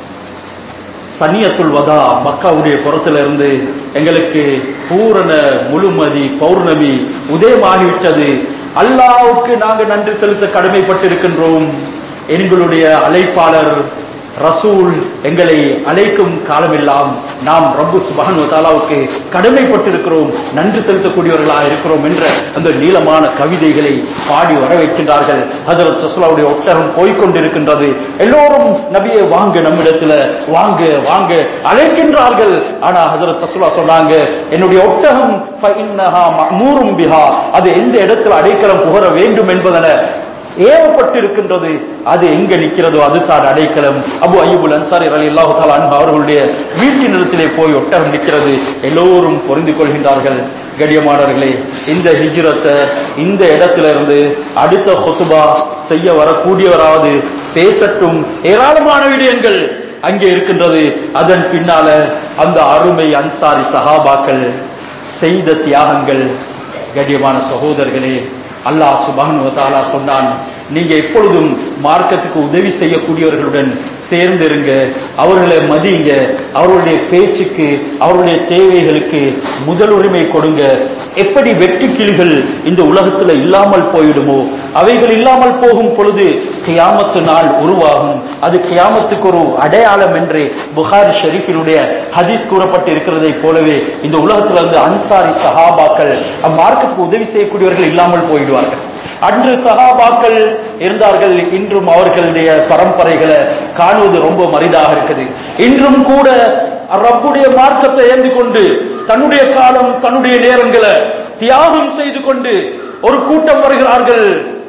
சனியத்துல் வதா, மக்காவுடைய புறத்திலிருந்து எங்களுக்கு பூரண முழுமதி பௌர்ணமி உதயமாகிவிட்டது. அல்லாஹ்வுக்கு நாங்கள் நன்றி செலுத்த கடமைப்பட்டிருக்கின்றோம். எங்களுடைய அழைப்பாளர் ரசூல் எங்களை அழைக்கும் காலமெல்லாம் நாம் ரப்பு சுப்ஹானஹு வ தஆலாவுக்கு கடமைப்பட்டிருக்கிறோம், நன்றி செலுத்தக்கூடியவர்களாக இருக்கிறோம் என்ற அந்த நீளமான கவிதைகளை பாடி வரவேற்கின்றார்கள். ஹஜ்ரத் ரசூலுல்லாஹ்வுடைய ஒட்டகம் போய்கொண்டிருக்கின்றது. எல்லோரும் நபியே வாங்க, நம்மிடத்துல வாங்க வாங்க அழைக்கின்றார்கள். ஆனா ஹஜ்ரத் ரசூலுல்லாஹ் சொன்னாங்க, என்னுடைய ஒட்டகம் ஃபஇன்னஹா மஅமூரும் பிஹா, அது எந்த இடத்துல அடைக்கலம் புகர வேண்டும் என்பதன ஏவப்பட்டிருக்கின்றது. அது எங்க நிற்கிறதோ அதுதான் அடைக்கலம். அபு அய்யூபுல் அன்சாரி ரலியல்லாஹு தஆலா அன்ஹு அவர்களுடைய வீட்டின் இடத்திலே போய் ஒட்டகம் நிற்கிறது. எல்லோரும் பொருந்திக் கொள்கின்றார்கள். கண்ணியமானவர்களே, இந்த ஹிஜ்ரத்தை இந்த இடத்திலிருந்து அடுத்த ஹுத்பா செய்ய வரக்கூடியவராவது பேசட்டும். ஏராளமான விடயங்கள் அங்கே இருக்கின்றது. அதன் பின்னால அந்த அருமை அன்சாரி சஹாபாக்கள் செய்த தியாகங்கள். கண்ணியமான சகோதரர்களே, அல்லாஹ் சுப்ஹானஹு வ தஆலா சொன்னான், நீங்க எப்பொழுதும் மார்க்கத்துக்கு உதவி செய்யக்கூடியவர்களுடன் சேர்ந்திருங்க, அவர்களை மதியுங்க, அவர்களுடைய பேச்சுக்கு அவர்களுடைய தேவைகளுக்கு முதல் உரிமை கொடுங்க. எப்படி வெட்டி கிளிகள் இந்த உலகத்துல இல்லாமல் போயிடுமோ, அவைகள் இல்லாமல் போகும் பொழுது கியாமத்து நாள் உருவாகும். அது கியாமத்துக்கு ஒரு அடையாளம் என்று புகாரி ஷரீஃபினுடைய ஹதீஸ் கூறப்பட்டு இருக்கிறதை போலவே இந்த உலகத்துல இருந்து அன்சாரி சஹாபாக்கள் அம்மார்க்கத்துக்கு உதவி செய்யக்கூடியவர்கள் இல்லாமல் போயிடுவார்கள். அன்று சஹாபாக்கள் இருந்தார்கள், இன்றும் அவர்களுடைய பரம்பரைகளை காணுவது ரொம்ப மரிதாக இருக்குது. இன்றும் கூட ரப்புடைய மார்க்கத்தை ஏந்தி கொண்டு தன்னுடைய காலம் தன்னுடைய நேரங்களை தியாகம் செய்து கொண்டு ஒரு கூட்டம் வருகிறார்கள்.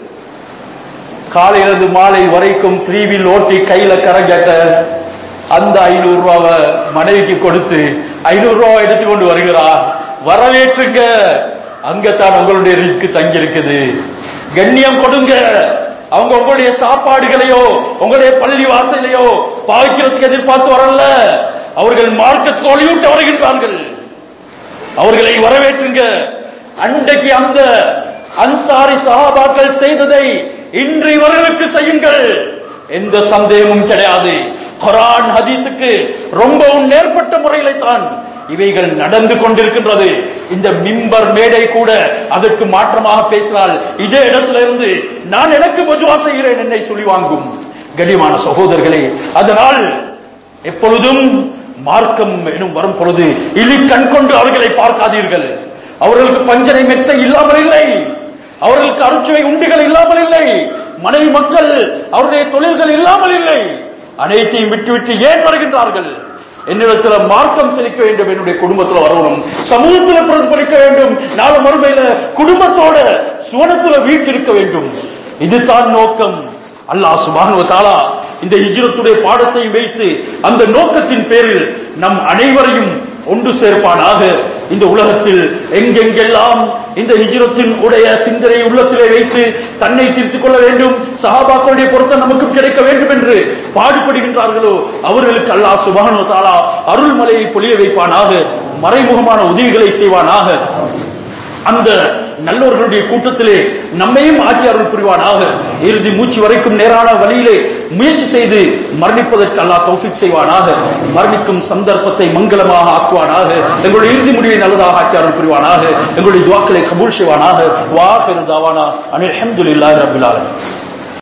காலையிலிருந்து மாலை வரைக்கும் 3 வீல் ஓட்டி கையில கரங்கட்ட அந்த 500 ரூபாவை மனைவிக்கு கொடுத்து 500 ரூபாய் எடுத்துக்கொண்டு வருகிறார். வரவேற்றுங்க, அங்கத்தான் உங்களுடைய ரிஸ்க் தங்கி இருக்குது. கண்ணியம் கொடுங்க. அவங்க உங்களுடைய சாப்பாடுகளையோ உங்களுடைய பள்ளி வாசலையோ பாய்க்கிறதுக்கு எதிர்பார்த்து வரல. அவர்கள் மார்க்கத்துக்கு ஒளியூட்ட வருகின்றார்கள். அவர்களை வரவேற்றுங்க. அன்றைக்கு அந்த அன்சாரி சஹாபாக்கள் செய்ததை இன்று இவர்களுக்கு செய்யுங்கள். எந்த சந்தேகமும் கிடையாது. குர்ஆன் ஹதீஸுக்கு ரொம்பவும் நேர்பட்ட முறையிலே தான் இவைகள் நடந்து கொண்டிருக்கின்றது. இந்த மிம்பர் மேடை கூட அதற்கு மாற்றமாக பேசினால் இதே இடத்துல இருந்து நான் எனக்கு பஜ்வா செய்கிறேன் என்னை சொல்லி வாங்கும். கண்ணியமான சகோதரர்களே, அதனால் எப்பொழுதும் மார்க்கம் எனும் வரும் பொழுது இலி கண் கொண்டு அவர்களை பார்க்காதீர்கள். அவர்களுக்கு பஞ்சனை மெத்தை இல்லாமல் இல்லை, அவர்களுக்கு அருச்சுவை உண்டிகள் இல்லாமல் இல்லை, மனைவி மக்கள் அவருடைய தொழில்கள் இல்லாமல் இல்லை. அனைத்தையும் விட்டுவிட்டு ஏன் வருகின்றார்கள்? என்னிடத்துல மார்க்கம் செழிக்க வேண்டும், என்னுடைய குடும்பத்துல வரணும், சமூகத்துல பிரதிபலிக்க வேண்டும், நாளை மறுமையில குடும்பத்தோட சுவனத்துல வீட்டிருக்க வேண்டும். இதுதான் நோக்கம். அல்லாஹ் சுப்ஹானஹு வ தஆலா இந்த ஹிஜ்ரத்துடைய பாடத்தை வைத்து அந்த நோக்கத்தின் பேரில் நம் அனைவரையும் ஒன்று சேர்ப்பானாக. இந்த உலகத்தில் எங்கெங்கெல்லாம் இந்த ஹிஜ்ரத்தின் உடைய சிந்தனை உள்ளத்திலே வைத்து தன்னை திருத்திக் கொள்ள வேண்டும், சஹாபாக்களுடைய பொருத்தம் நமக்கு கிடைக்க வேண்டும் என்று பாடுபடுகின்றார்களோ அவர்களுக்கு அல்லாஹ் சுப்ஹானஹு வ தஆலா அருள்மலையை பொழிய வைப்பானாக, மறைமுகமான உதவிகளை செய்வானாக. அந்த நல்லவர்களுடைய கூட்டத்திலே நம்மையும் ஆட்சி அருள் புரிவானாக. இறுதி மூச்சு வரைக்கும் நேரான வழியிலே முயற்சி செய்து மரணிப்பதற்கு அல்லாஹ் தௌஃபீக் செய்வானாக. மரணிக்கும் சந்தர்ப்பத்தை மங்களமாக ஆக்குவானாக. எங்களுடைய இறுதி முடிவை நல்லதாக ஆட்சி அருள் புரிவானாக. எங்களுடைய துஆக்களை கபூல் செய்வானாக. வா ஆகிரு தாவானா அனில் ஹம்துலில்லாஹி ரப்பில் ஆலமீன்.